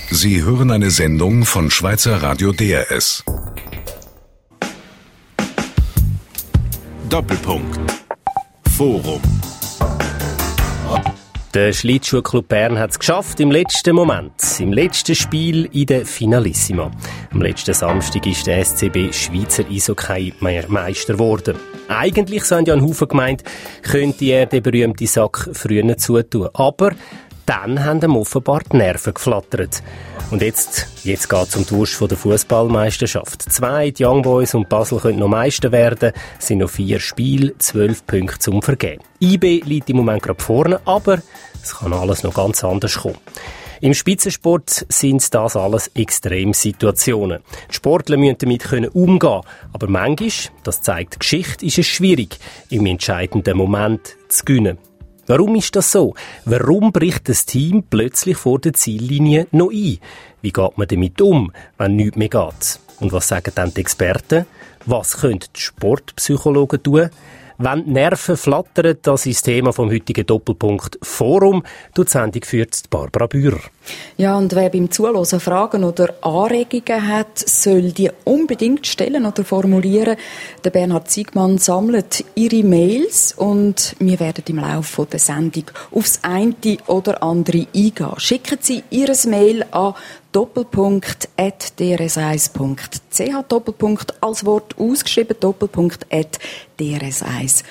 Sie hören eine Sendung von Schweizer Radio DRS. Doppelpunkt. Forum. Der Schlittschuhclub Bern hat es geschafft im letzten Moment, im letzten Spiel in der Finalissima. Am letzten Samstag ist der SCB Schweizer Eishockey-Meister geworden. Eigentlich, so haben ja ein Haufen gemeint, könnte er den berühmten Sack früher zutun. Aber dann haben ihm offenbar die Nerven geflattert. Und jetzt geht es um die Wurst der Fußballmeisterschaft. 2, die Young Boys und Basel können noch Meister werden. Es sind noch 4 Spiele, 12 Punkte zum Vergeben. IB liegt im Moment gerade vorne, aber es kann alles noch ganz anders kommen. Im Spitzensport sind das alles Extremsituationen. Die Sportler müssen damit umgehen. Aber manchmal, das zeigt die Geschichte, ist es schwierig, im entscheidenden Moment zu gewinnen. Warum ist das so? Warum bricht das Team plötzlich vor der Ziellinie noch ein? Wie geht man damit um, wenn nichts mehr geht? Und was sagen dann die Experten? Was können die Sportpsychologen tun? Wenn die Nerven flattern, das ist das Thema vom heutigen Doppelpunkt Forum. Die Sendung führt Barbara Bührer. Ja, und wer beim Zuhören Fragen oder Anregungen hat, soll die unbedingt stellen oder formulieren. Der Bernhard Siegmann sammelt Ihre Mails und wir werden im Laufe der Sendung aufs eine oder andere eingehen. Schicken Sie Ihr Mail an doppelpunkt@drs1.ch, Doppelpunkt als Wort ausgeschrieben, doppelpunkt@drs1.ch.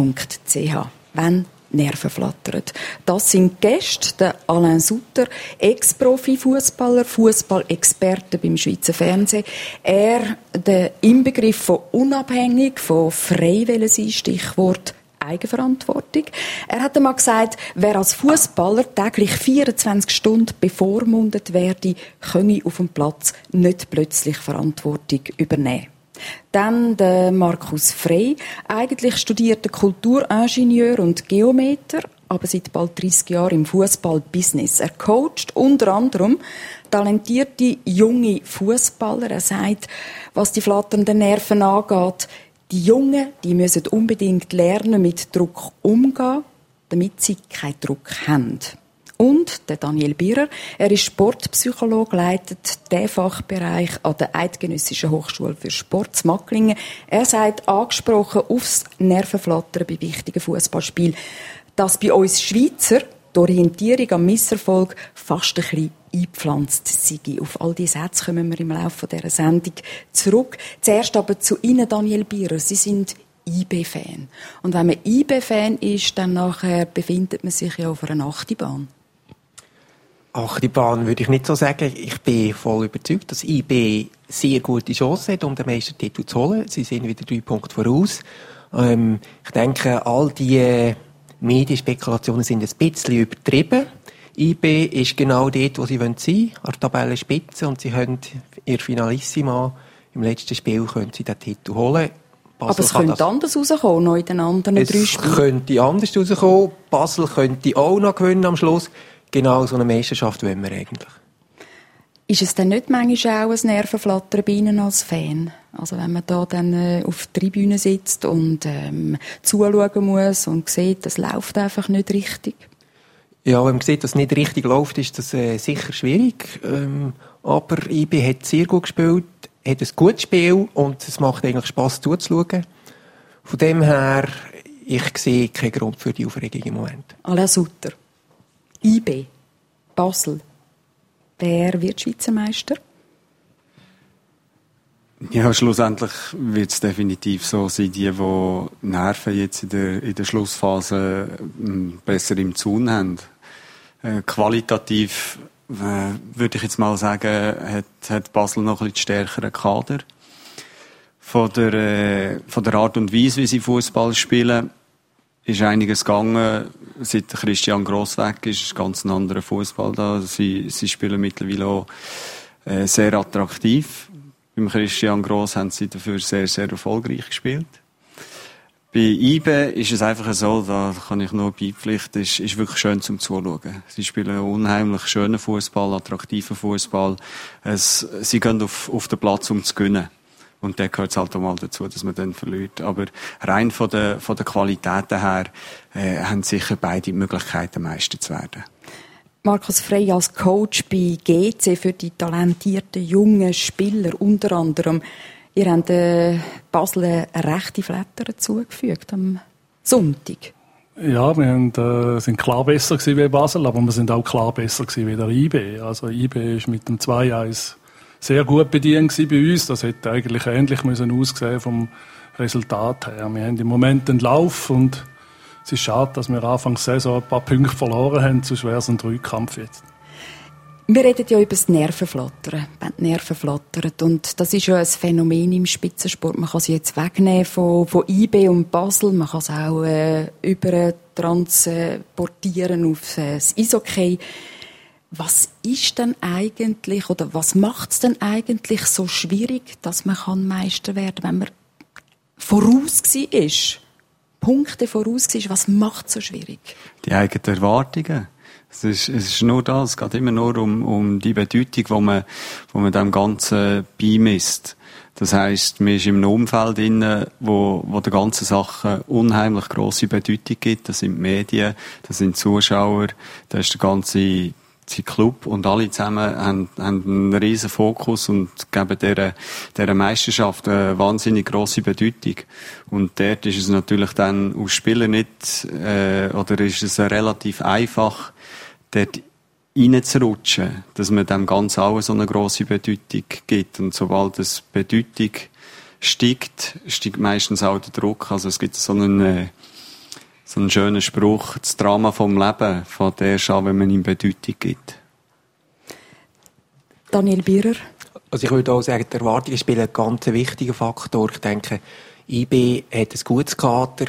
Wenn Nerven flattern. Das sind Gäste, der Alain Sutter, Ex-Profi-Fußballer, Fußballexperte beim Schweizer Fernsehen. Er, der Inbegriff von unabhängig, von frei wollen sein, Stichwort Eigenverantwortung. Er hat einmal gesagt, wer als Fußballer täglich 24 Stunden bevormundet werde, könne auf dem Platz nicht plötzlich Verantwortung übernehmen. Dann der Markus Frey, eigentlich studierter Kulturingenieur und Geometer, aber seit bald 30 Jahren im Fußball-Business. Er coacht unter anderem talentierte junge Fußballer. Er sagt, was die flatternden Nerven angeht, die Jungen, die müssen unbedingt lernen, mit Druck umgehen, damit sie keinen Druck haben. Und der Daniel Birrer, er ist Sportpsychologe, leitet den Fachbereich an der Eidgenössischen Hochschule für Sport in Macklingen. Er sagt, angesprochen aufs Nervenflattern bei wichtigen Fußballspielen, dass bei uns Schweizer die Orientierung am Misserfolg fast ein bisschen eingepflanzt sei. Auf all diese Sätze kommen wir im Laufe dieser Sendung zurück. Zuerst aber zu Ihnen, Daniel Birrer. Sie sind IB-Fan. Und wenn man IB-Fan ist, dann nachher befindet man sich ja auf einer Achterbahn. Achterbahn würde ich nicht so sagen. Ich bin voll überzeugt, dass IB sehr gute Chance hat, um den Meistertitel zu holen. Sie sind wieder 3 Punkte voraus. Ich denke, all die Medienspekulationen sind ein bisschen übertrieben. IB ist genau dort, wo sie sein wollen, an der Tabellenspitze, und sie können ihr Finalissima im letzten Spiel können sie den Titel holen. Basel, aber es könnte anders rauskommen, noch in den anderen 3 Spielen. Es könnte anders rauskommen. Basel könnte auch noch gewinnen am Schluss. Genau so eine Meisterschaft wollen wir eigentlich. Ist es denn nicht manchmal auch ein Nervenflattern bei Ihnen als Fan? Also wenn man da dann auf der Tribüne sitzt und zuschauen muss und sieht, das läuft einfach nicht richtig? Ja, wenn man sieht, dass es nicht richtig läuft, ist das sicher schwierig. Aber IB hat sehr gut gespielt, hat ein gutes Spiel und es macht eigentlich Spass zuzuschauen. Von dem her, ich sehe keinen Grund für die Aufregung im Moment. Alain Sutter, IB, Basel, wer wird Schweizer Meister? Ja, schlussendlich wird es definitiv so sein, die Nerven jetzt in der Schlussphase besser im Zaun haben. Qualitativ würde ich jetzt mal sagen, hat Basel noch ein bisschen stärkeren Kader. Von der Art und Weise, wie sie Fußball spielen, ist einiges gegangen. Seit Christian Gross weg ist ganz ein anderer Fußball da. Sie spielen mittlerweile auch sehr attraktiv. Beim Christian Gross haben sie dafür sehr, sehr erfolgreich gespielt. Bei IB ist es einfach so, da kann ich nur beipflichten, es ist wirklich schön zum Zuschauen. Sie spielen unheimlich schönen Fußball, attraktiven Fußball. Sie gehen auf den Platz, um zu gewinnen. Und da gehört es halt auch mal dazu, dass man dann verliert. Aber rein von der Qualitäten her haben sicher beide die Möglichkeit, Meister zu werden. Markus Frey als Coach bei GC für die talentierten jungen Spieler unter anderem. Ihr habt Basel eine rechte Flatter zugefügt am Sonntag. Ja, wir sind klar besser gewesen wie Basel, aber wir sind auch klar besser gewesen wie der IB. Also IB ist mit dem 2-1 sehr gut bedient gewesen bei uns. Das hätte eigentlich ähnlich müssen aussehen vom Resultat her. Wir haben im Moment einen Lauf und es ist schade, dass wir Anfang der Saison ein paar Punkte verloren haben, sonst wäre es ein Dreikampf jetzt. Wir reden ja über das Nervenflattern, wenn die Nerven flattern. Und das ist ja ein Phänomen im Spitzensport. Man kann sie jetzt wegnehmen von IB und Basel. Man kann es auch übertransportieren auf das Eishockey. Was ist denn eigentlich, oder was macht es denn eigentlich so schwierig, dass man Meister werden kann, wenn man voraus war? Punkte voraus war. Was macht es so schwierig? Die eigenen Erwartungen. Es ist nur das. Es geht immer nur um die Bedeutung, die man dem Ganzen beimisst. Das heisst, man ist in einem Umfeld drin, wo der ganzen Sache unheimlich grosse Bedeutung gibt. Das sind die Medien, das sind die Zuschauer, das ist der ganze Club und alle zusammen haben einen riesen Fokus und geben dieser Meisterschaft eine wahnsinnig grosse Bedeutung. Und dort ist es natürlich dann aus Spieler nicht, oder ist es relativ einfach, dort reinzurutschen, dass man dem Ganzen auch so eine grosse Bedeutung gibt. Und sobald das Bedeutung steigt meistens auch der Druck. Also es gibt so einen schönen Spruch, das Drama vom Leben fängt erst an, wenn man ihm Bedeutung gibt. Daniel Bierer? Also ich würde auch sagen, die Erwartungen spielen einen ganz wichtigen Faktor. Ich denke, IB hat ein gutes Kader,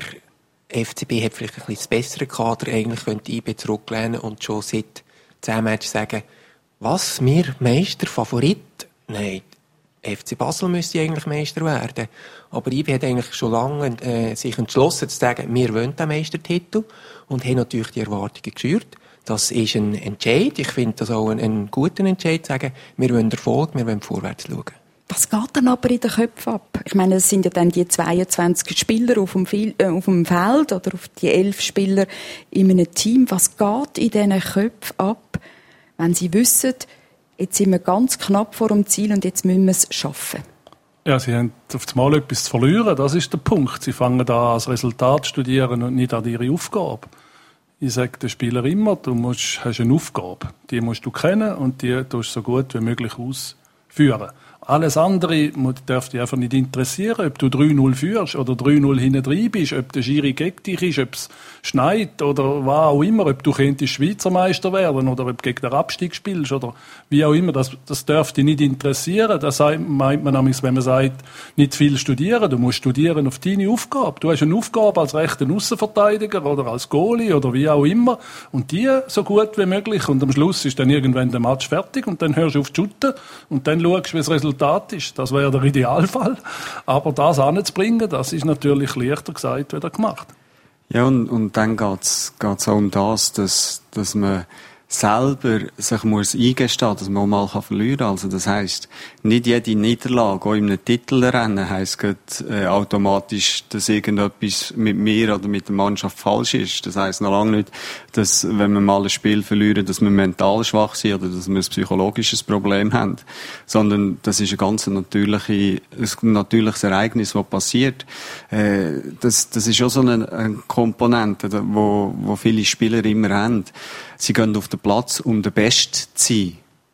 FCB hat vielleicht ein bisschen das bessere Kader. Eigentlich könnte IB zurücklehnen und schon seit 10 Matches sagen, was, wir Meister, Favorit? Nein, FC Basel müsste eigentlich Meister werden. Aber IB hat eigentlich schon lange sich entschlossen zu sagen, wir wollen den Meistertitel und haben natürlich die Erwartungen geschürt. Das ist ein Entscheid. Ich finde das auch einen guten Entscheid, zu sagen, wir wollen Erfolg, wir wollen vorwärts schauen. Was geht dann aber in den Köpfen ab? Ich meine, es sind ja dann die 22 Spieler auf dem Feld oder auf die 11 Spieler in einem Team. Was geht in diesen Köpfen ab, wenn sie wissen, jetzt sind wir ganz knapp vor dem Ziel und jetzt müssen wir es schaffen? Ja, sie haben auf einmal etwas zu verlieren, das ist der Punkt. Sie fangen da an, das Resultat zu studieren und nicht an ihre Aufgabe. Ich sage den Spielern immer, du hast eine Aufgabe. Die musst du kennen und die tust du so gut wie möglich ausführen. Alles andere darf dich einfach nicht interessieren, ob du 3-0 führst oder 3-0 hinten drin bist, ob der Schiri gegen dich ist, ob es schneit oder was auch immer, ob du könntest Schweizer Meister werden oder ob du gegen den Abstieg spielst oder wie auch immer. Das darf dich nicht interessieren. Das meint man nämlich, wenn man sagt, nicht viel studieren. Du musst studieren auf deine Aufgabe. Du hast eine Aufgabe als rechter Aussenverteidiger oder als Goalie oder wie auch immer und die so gut wie möglich. Und am Schluss ist dann irgendwann der Match fertig und dann hörst du auf zu shooten und dann schaust du, wie das Resultat ist. Das wäre der Idealfall. Aber das anzubringen, das ist natürlich leichter gesagt, wie gemacht. Ja, und dann geht's auch um das, dass man selber sich muss eingestehen, dass man mal verlieren kann. Also das heisst, nicht jede Niederlage, auch in einem Titelrennen, heisst automatisch, dass irgendetwas mit mir oder mit der Mannschaft falsch ist. Das heisst noch lange nicht, dass, wenn wir mal ein Spiel verlieren, dass wir mental schwach sind oder dass wir ein psychologisches Problem haben. Sondern das ist ein ganz natürliches Ereignis, das passiert. Das ist auch so eine Komponente, wo viele Spieler immer haben. Sie gehen auf den Platz, um der Beste zu sein.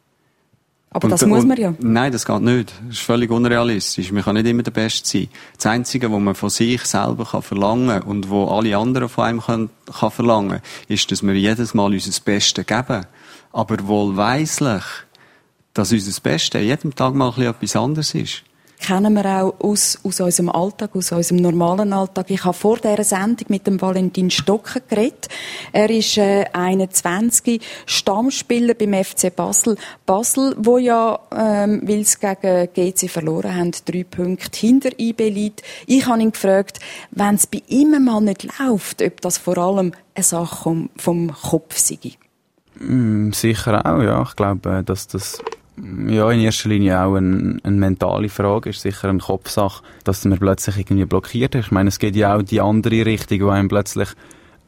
Aber das muss man ja. Nein, das geht nicht. Das ist völlig unrealistisch. Man kann nicht immer der Beste sein. Das Einzige, was man von sich selber verlangen kann und was alle anderen von einem kann verlangen, ist, dass wir jedes Mal unser Bestes geben. Aber wohlweislich, dass unser Bestes jedem Tag mal etwas anderes ist. Kennen wir auch aus unserem Alltag, aus unserem normalen Alltag. Ich habe vor dieser Sendung mit dem Valentin Stocker geredet. Er ist 21, Stammspieler beim FC Basel. Basel, wo ja, weil sie gegen GC verloren haben, 3 Punkte hinter IB liegt. Ich habe ihn gefragt, wenn es bei ihm mal nicht läuft, ob das vor allem eine Sache vom Kopf sei. Sicher auch, ja. Ich glaube, dass das ja in erster Linie auch eine mentale Frage ist, sicher eine Kopfsache, dass man plötzlich irgendwie blockiert ist. Ich meine, es geht ja auch die andere Richtung, wo einem plötzlich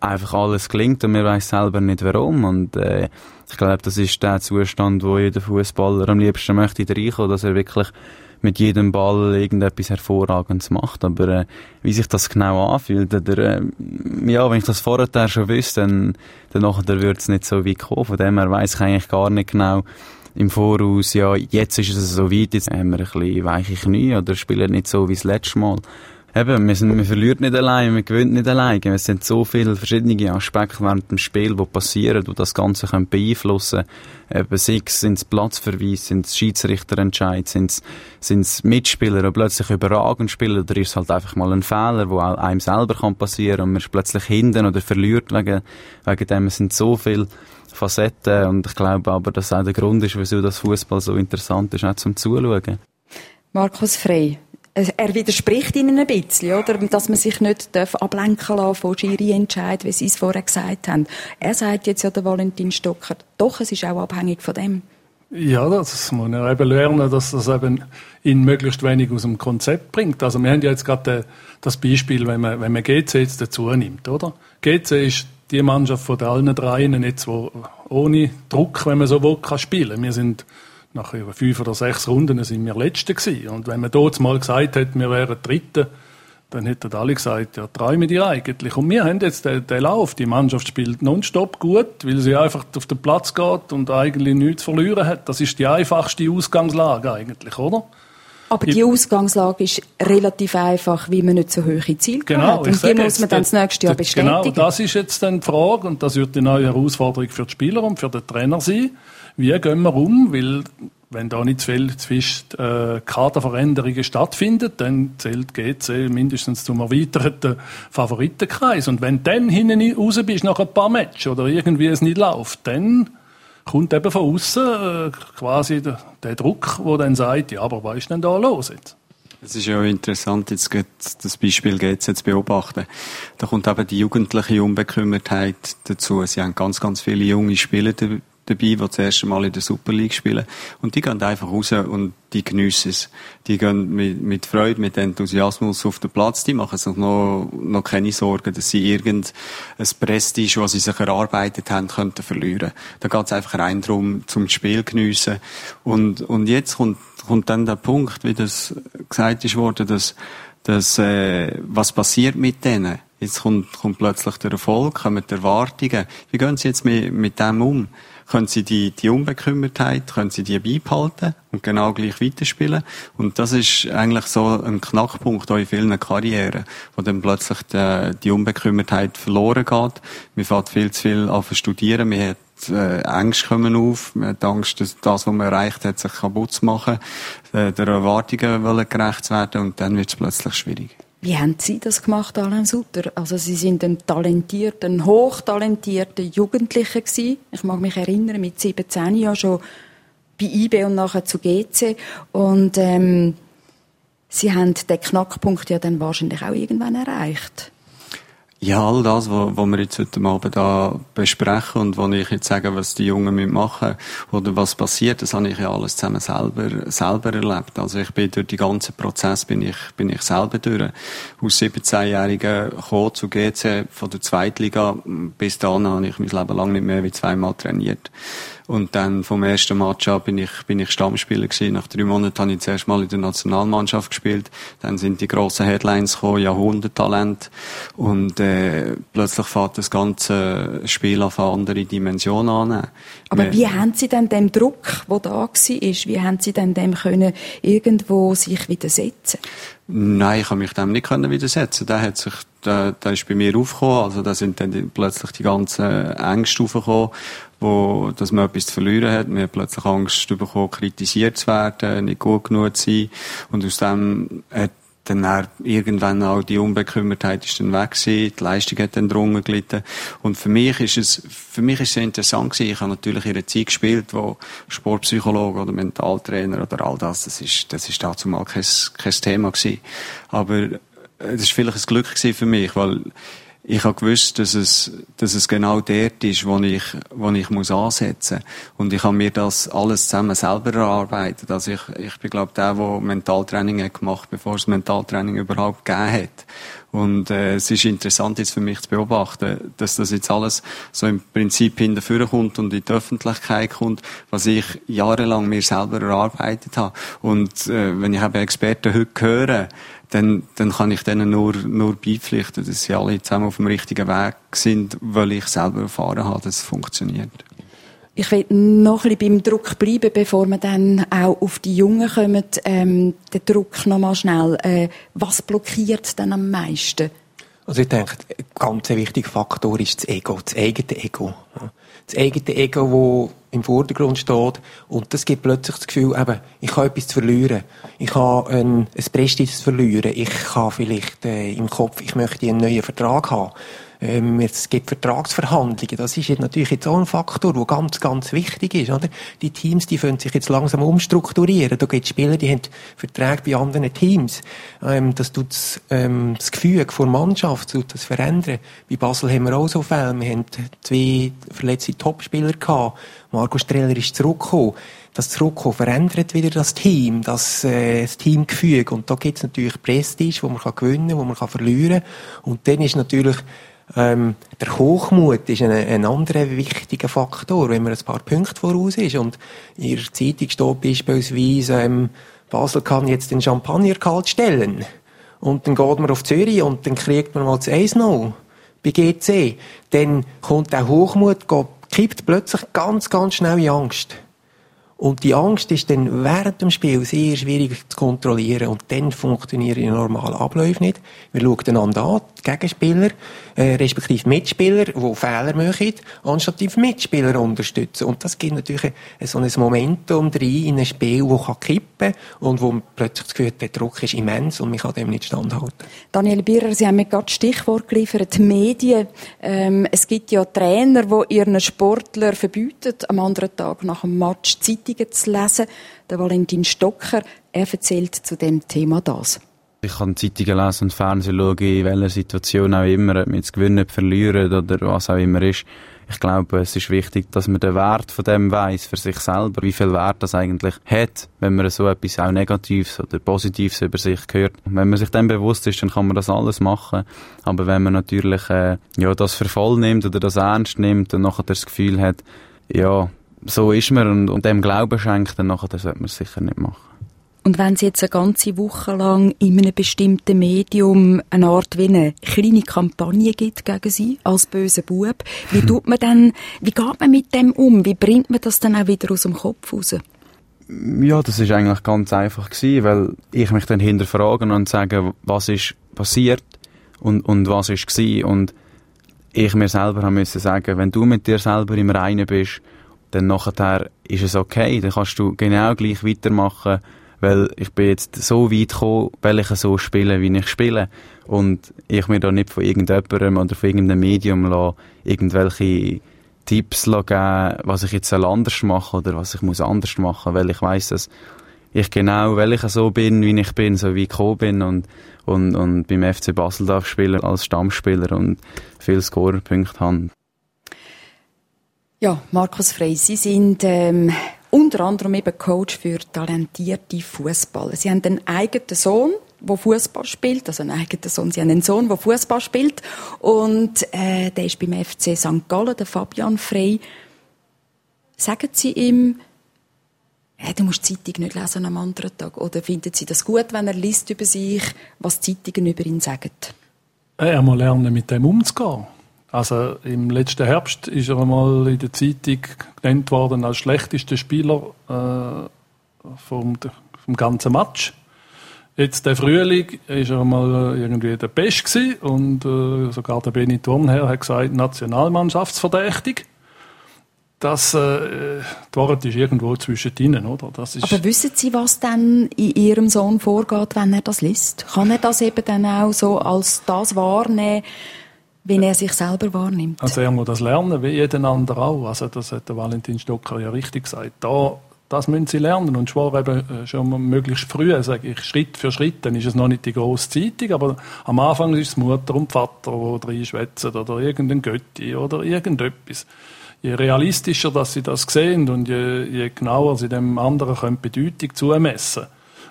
einfach alles gelingt und man weiss selber nicht warum. Und ich glaube, das ist der Zustand, wo jeder Fußballer am liebsten möchte reinkommen, dass er wirklich mit jedem Ball irgendetwas Hervorragendes macht. Aber wie sich das genau anfühlt, oder, ja, wenn ich das vorher schon wüsste, dann würde es nicht so weit kommen. Von dem her weiss ich eigentlich gar nicht genau im Voraus, ja, jetzt ist es so weit, jetzt haben wir ein bisschen weiche Knie oder spielen nicht so wie das letzte Mal. Eben, man verliert nicht allein, man gewinnt nicht allein. Es sind so viele verschiedene Aspekte während dem Spiel, die passieren, die das Ganze beeinflussen können. Eben, sei es sind es Platzverweise, sind es Schiedsrichterentscheid, sind es Mitspieler, die plötzlich überragend spielen, oder ist es halt einfach mal ein Fehler, der auch einem selber passieren kann und man ist plötzlich hinten oder verliert wegen dem. Es sind so viele Facetten und ich glaube aber, dass auch der Grund ist, wieso das Fußball so interessant ist, auch zum Zuschauen. Markus Frey. Er widerspricht Ihnen ein bisschen, oder? Dass man sich nicht ablenken lassen von Schiri-Entscheid, wie Sie es vorher gesagt haben. Er sagt jetzt ja, der Valentin Stocker, doch, es ist auch abhängig von dem. Ja, das muss er eben lernen, dass das eben ihn möglichst wenig aus dem Konzept bringt. Also wir haben ja jetzt gerade das Beispiel, wenn man GC jetzt dazu nimmt, oder? GC ist die Mannschaft von allen dreien jetzt, die ohne Druck, wenn man so will, kann spielen. Wir sind nach 5 oder 6 Runden sind wir Letzte gewesen. Und wenn man dort mal gesagt hätte, wir wären Dritte, dann hätten alle gesagt, ja, träumen die eigentlich. Und wir haben jetzt den Lauf. Die Mannschaft spielt nonstop gut, weil sie einfach auf den Platz geht und eigentlich nichts zu verlieren hat. Das ist die einfachste Ausgangslage eigentlich, oder? Aber die Ausgangslage ist relativ einfach, wie man nicht so hohe Ziele hat. Und die muss man dann das nächste Jahr bestätigen. Genau, das ist jetzt dann die Frage und das wird die neue Herausforderung für die Spieler und für den Trainer sein. Wie gehen wir um? Weil, wenn da nicht zu viel Kaderveränderungen stattfinden, dann zählt GC mindestens zum erweiterten Favoritenkreis. Und wenn du dann hinten raus bist nach ein paar Matches oder irgendwie es nicht läuft, dann kommt eben von außen quasi der Druck, der dann sagt, ja, aber was ist denn da los jetzt? Es ist ja interessant, jetzt das Beispiel GC zu beobachten. Da kommt eben die jugendliche Unbekümmertheit dazu. Sie haben ganz, ganz viele junge Spieler dabei, die das erste Mal in der Super League spielen. Und die gehen einfach raus und die geniessen es. Die gehen mit Freude, mit Enthusiasmus auf den Platz. Die machen sich noch keine Sorgen, dass sie irgendein Prestige, was sie sich erarbeitet haben, könnten verlieren. Da geht es einfach rein darum, zum Spiel geniessen. Und jetzt kommt dann der Punkt, wie das gesagt ist worden, dass was passiert mit denen? Jetzt kommt plötzlich der Erfolg, kommen die Erwartungen. Wie gehen sie jetzt mit dem um? Können sie die Unbekümmertheit, können sie die beibehalten und genau gleich weiterspielen? Und das ist eigentlich so ein Knackpunkt auch in vielen Karrieren, wo dann plötzlich die Unbekümmertheit verloren geht. Man fängt viel zu viel an zu studieren, man hat Ängste kommen auf, man hat Angst, dass das, was man erreicht hat, sich kaputt zu machen, der Erwartungen wollen gerecht werden und dann wird es plötzlich schwierig. Wie haben Sie das gemacht, Alain Sutter? Also Sie sind ein hochtalentierter Jugendlicher gewesen. Ich mag mich erinnern, mit 17 Jahren schon bei IB und nachher zu GC. Und Sie haben den Knackpunkt ja dann wahrscheinlich auch irgendwann erreicht. Ja, all das, was wir jetzt heute Abend da besprechen und wo ich jetzt sage, was die Jungen machen müssen oder was passiert, das habe ich ja alles zusammen selber erlebt. Also ich bin durch den ganzen Prozess bin ich selber durch. Aus 17-Jährigen gekommen zu GC von der Zweitliga. Bis dahin habe ich mein Leben lang nicht mehr wie 2-mal trainiert. Und dann vom ersten Match an bin ich Stammspieler gewesen. Nach 3 Monaten habe ich zuerst mal in der Nationalmannschaft gespielt. Dann sind die grossen Headlines gekommen, Jahrhunderttalent. Und plötzlich fängt das ganze Spiel auf eine andere Dimension an. Aber wie haben Sie denn dem Druck, der da war, wie haben Sie denn dem können irgendwo sich widersetzen? Nein, ich habe mich dem nicht widersetzen. Der ist bei mir aufgekommen. Also da sind dann plötzlich die ganzen Ängste aufgekommen, dass man etwas zu verlieren hat. Man hat plötzlich Angst bekommen, kritisiert zu werden, nicht gut genug zu sein. Und aus dem hat dann irgendwann auch die Unbekümmertheit ist dann weg gewesen, die Leistung hat dann drunter gelitten. Und für mich ist es sehr interessant gewesen. Ich habe natürlich in einer Zeit gespielt, wo Sportpsychologe oder Mentaltrainer oder all das ist dazu mal kein Thema gewesen. Aber es ist vielleicht ein Glück gewesen für mich, weil ich habe gewusst, dass es genau dort ist, wo ich muss ansetzen. Und ich habe mir das alles zusammen selber erarbeitet. Also ich bin, glaube ich, der Mentaltraining hat gemacht, bevor es Mentaltraining überhaupt gegeben hat. Und es ist interessant jetzt für mich zu beobachten, dass das jetzt alles so im Prinzip hinterführen kommt und in die Öffentlichkeit kommt, was ich jahrelang mir selber erarbeitet habe. Und wenn ich eben Experten heute höre, dann kann ich denen nur beipflichten, dass sie alle zusammen auf dem richtigen Weg sind, weil ich selber erfahren habe, dass es funktioniert. Ich will noch ein bisschen beim Druck bleiben, bevor wir dann auch auf die Jungen kommen. Den Druck noch mal schnell. Was blockiert denn am meisten? Also ich denke, ein ganz wichtiger Faktor ist das Ego, das eigene Ego. Das eigene Ego, das im Vordergrund steht. Und das gibt plötzlich das Gefühl, eben, ich habe etwas zu verlieren. Ich habe ein Prestige zu verlieren. Ich habe vielleicht im Kopf, ich möchte einen neuen Vertrag haben. Es gibt Vertragsverhandlungen. Das ist natürlich jetzt auch ein Faktor, der ganz, ganz wichtig ist, oder? Die Teams, die können sich jetzt langsam umstrukturieren. Da gibt es Spieler, die haben Verträge bei anderen Teams. Das tut das Gefüge der Mannschaft das verändern. Bei Basel haben wir auch so Fälle. Wir haben 2 verletzte Topspieler gehabt. Marco Streller ist zurückgekommen. Das Zurückkommen verändert wieder das Team, das Teamgefüge. Und da gibt es natürlich Prestige, wo man gewinnen kann, wo man verlieren kann. Und dann ist natürlich der Hochmut ist ein anderer wichtiger Faktor, wenn man ein paar Punkte voraus ist. Und in der Zeitung steht beispielsweise, Basel kann jetzt den Champagner kalt stellen. Und dann geht man auf Zürich und dann kriegt man mal das 1-0 bei GC. Dann kommt der Hochmut, kippt plötzlich ganz, ganz schnell in Angst. Und die Angst ist dann während dem Spiel sehr schwierig zu kontrollieren. Und dann funktionieren die normalen Abläufe nicht. Wir schauen einander an, die Gegenspieler, respektive Mitspieler, die Fehler machen, anstatt die Mitspieler unterstützen. Und das gibt natürlich so ein Momentum rein in ein Spiel, das kippen kann und wo plötzlich das Gefühl hat, der Druck ist immens und man kann dem nicht standhalten. Daniel Bierer, Sie haben mir gerade das Stichwort geliefert, Medien. Es gibt ja Trainer, die ihren Sportler verbieten, am anderen Tag nach dem Match Zeitungen zu lesen. Der Valentin Stocker, er erzählt zu dem Thema das. Ich kann Zeitungen lesen und Fernsehen schauen, in welcher Situation auch immer, ob man jetzt gewinnen, verlieren oder was auch immer ist. Ich glaube, es ist wichtig, dass man den Wert von dem weiss für sich selber, wie viel Wert das eigentlich hat, wenn man so etwas auch Negatives oder Positives über sich hört. Wenn man sich dem bewusst ist, dann kann man das alles machen. Aber wenn man natürlich das für voll nimmt oder das ernst nimmt und nachher das Gefühl hat, ja, so ist man und dem Glauben schenkt, dann nachher sollte man es sicher nicht machen. Und wenn Sie jetzt eine ganze Woche lang in einem bestimmten Medium eine Art wie eine kleine Kampagne gibt gegen Sie als böser Bub, wie geht man mit dem um? Wie bringt man das dann auch wieder aus dem Kopf raus? Ja, das ist eigentlich ganz einfach gewesen, weil ich mich dann hinterfragen und sagen, was ist passiert und was ist gewesen. Und ich mir selber haben müssen sagen, wenn du mit dir selber im Reinen bist, dann nachher ist es okay, dann kannst du genau gleich weitermachen, weil ich bin jetzt so weit gekommen, weil ich so spiele, wie ich spiele. Und ich mir da nicht von irgendjemandem oder von irgendeinem Medium irgendwelche Tipps geben, was ich jetzt anders machen oder was ich muss anders machen, weil ich weiss, dass ich genau, weil ich so bin, wie ich bin, so wie ich gekommen bin und beim FC Basel darf spielen als Stammspieler und viele Scorerpunkte haben. Ja, Markus Frey, Sie sind unter anderem eben Coach für talentierte Fußballer. Sie haben einen eigenen Sohn, der Fußball spielt, Sie haben einen Sohn, der Fußball spielt und der ist beim FC St. Gallen, der Fabian Frey. Sagen Sie ihm, du musst die Zeitung nicht lesen am anderen Tag, oder finden Sie das gut, wenn er liest über sich, was die Zeitungen über ihn sagen? Er muss lernen, mit dem umzugehen. Also im letzten Herbst ist er einmal in der Zeitung genannt worden als schlechtester Spieler vom ganzen Match. Jetzt der Frühling ist er mal irgendwie der Beste gewesen und sogar der Benny Thurnherr hat gesagt, nationalmannschaftsverdächtig. Das Wort ist irgendwo zwischendrin, oder? Das ist. Aber wissen Sie, was dann in Ihrem Sohn vorgeht, wenn er das liest? Kann er das eben dann auch so als das wahrnehmen, wie er sich selber wahrnimmt? Also er muss das lernen, wie jeden anderen auch. Also das hat der Valentin Stocker ja richtig gesagt. Das müssen sie lernen und zwar eben schon möglichst früh, sage ich, Schritt für Schritt. Dann ist es noch nicht die grosse Zeitung, aber am Anfang ist es Mutter und Vater, die reinschwätzen oder irgendein Götti oder irgendetwas. Je realistischer, dass sie das sehen und je genauer sie dem anderen können Bedeutung zumessen,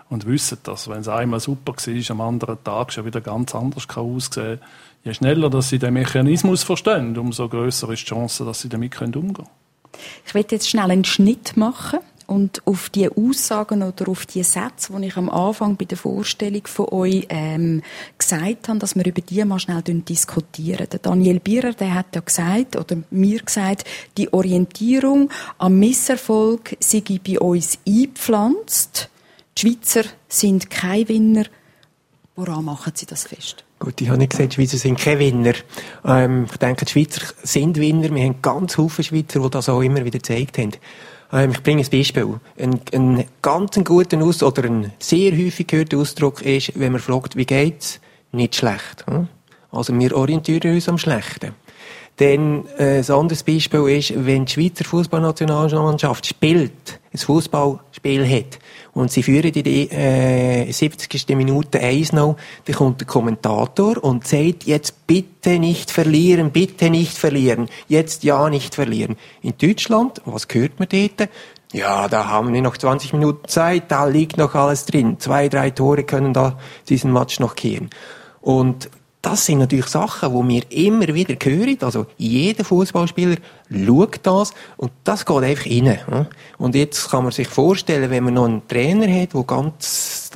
und wissen das. Wenn es einmal super war, am anderen Tag schon wieder ganz anders aussehen kann. Je schneller, dass sie den Mechanismus verstehen, umso grösser ist die Chance, dass sie damit umgehen können. Ich will jetzt schnell einen Schnitt machen und auf die Aussagen oder auf die Sätze, die ich am Anfang bei der Vorstellung von euch gesagt habe, dass wir über die mal schnell diskutieren. Der Daniel Bierer, der hat ja gesagt, oder mir gesagt, die Orientierung am Misserfolg sei bei uns eingepflanzt. Die Schweizer sind keine Winner. Woran machen Sie das fest? Gut, ich habe nicht gesagt, die Schweizer sind keine Winner. Ich denke, die Schweizer sind Winner. Wir haben ganz viele Schweizer, die das auch immer wieder gezeigt haben. Ich bringe ein Beispiel. Ein ganz guter oder ein sehr häufig gehörter Ausdruck ist, wenn man fragt, wie geht's? Nicht schlecht. Also wir orientieren uns am Schlechten. Dann ein anderes Beispiel ist, wenn die Schweizer Fußballnationalmannschaft spielt, ein Fußballspiel hat und sie führen in die 70. Minute 1-0, dann kommt der Kommentator und sagt, jetzt bitte nicht verlieren, jetzt ja nicht verlieren. In Deutschland, was hört man dort? Ja, da haben wir noch 20 Minuten Zeit, da liegt noch alles drin. 2, 3 Tore können da diesen Match noch kehren. Und das sind natürlich Sachen, die wir immer wieder hören. Also jeder Fußballspieler schaut das und das geht einfach rein. Und jetzt kann man sich vorstellen, wenn man noch einen Trainer hat, der ganz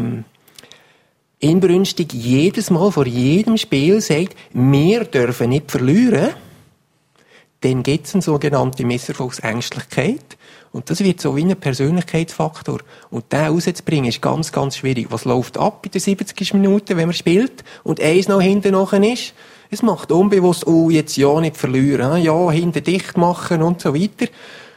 inbrünstig jedes Mal vor jedem Spiel sagt, wir dürfen nicht verlieren, dann gibt es eine sogenannte Misserfolgsängstlichkeit. Und das wird so wie ein Persönlichkeitsfaktor. Und den rauszubringen ist ganz, ganz schwierig. Was läuft ab in der 70. Minute, wenn man spielt und eins noch hinten nachher ist? Es macht unbewusst, jetzt ja nicht verlieren, ja, hinten dicht machen und so weiter.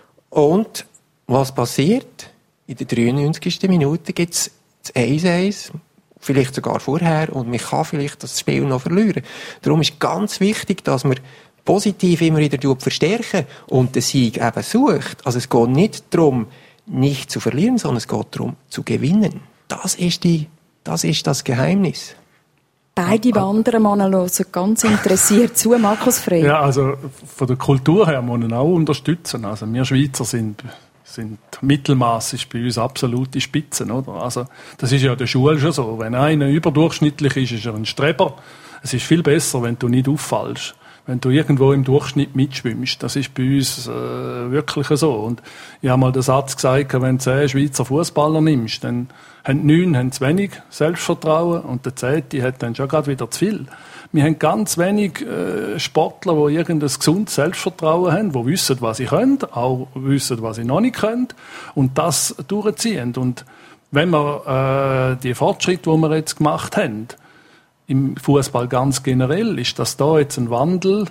Und was passiert? In der 93. Minute gibt es das 1-1, vielleicht sogar vorher, und man kann vielleicht das Spiel noch verlieren. Darum ist ganz wichtig, dass man positiv immer wieder verstärken und den Sieg eben sucht. Also es geht nicht darum, nicht zu verlieren, sondern es geht darum, zu gewinnen. Das ist das Geheimnis. Beide anderen Männer hören ganz interessiert zu. Markus Frey. Ja, also von der Kultur her muss man auch unterstützen. Also wir Schweizer sind Mittelmaß ist bei uns absolute Spitzen, oder? Also das ist ja in der Schule schon so. Wenn einer überdurchschnittlich ist, ist er ein Streber. Es ist viel besser, wenn du nicht auffallst. Wenn du irgendwo im Durchschnitt mitschwimmst. Das ist bei uns wirklich so. Und ich habe mal den Satz gesagt, wenn du 10 Schweizer Fußballer nimmst, dann haben 9 zu wenig Selbstvertrauen und der 10. hat dann schon gerade wieder zu viel. Wir haben ganz wenig Sportler, die irgendein gesundes Selbstvertrauen haben, die wissen, was sie können, auch wissen, was sie noch nicht können und das durchziehen. Und wenn wir die Fortschritte, die wir jetzt gemacht haben, im Fußball ganz generell, ist, dass da jetzt ein Wandel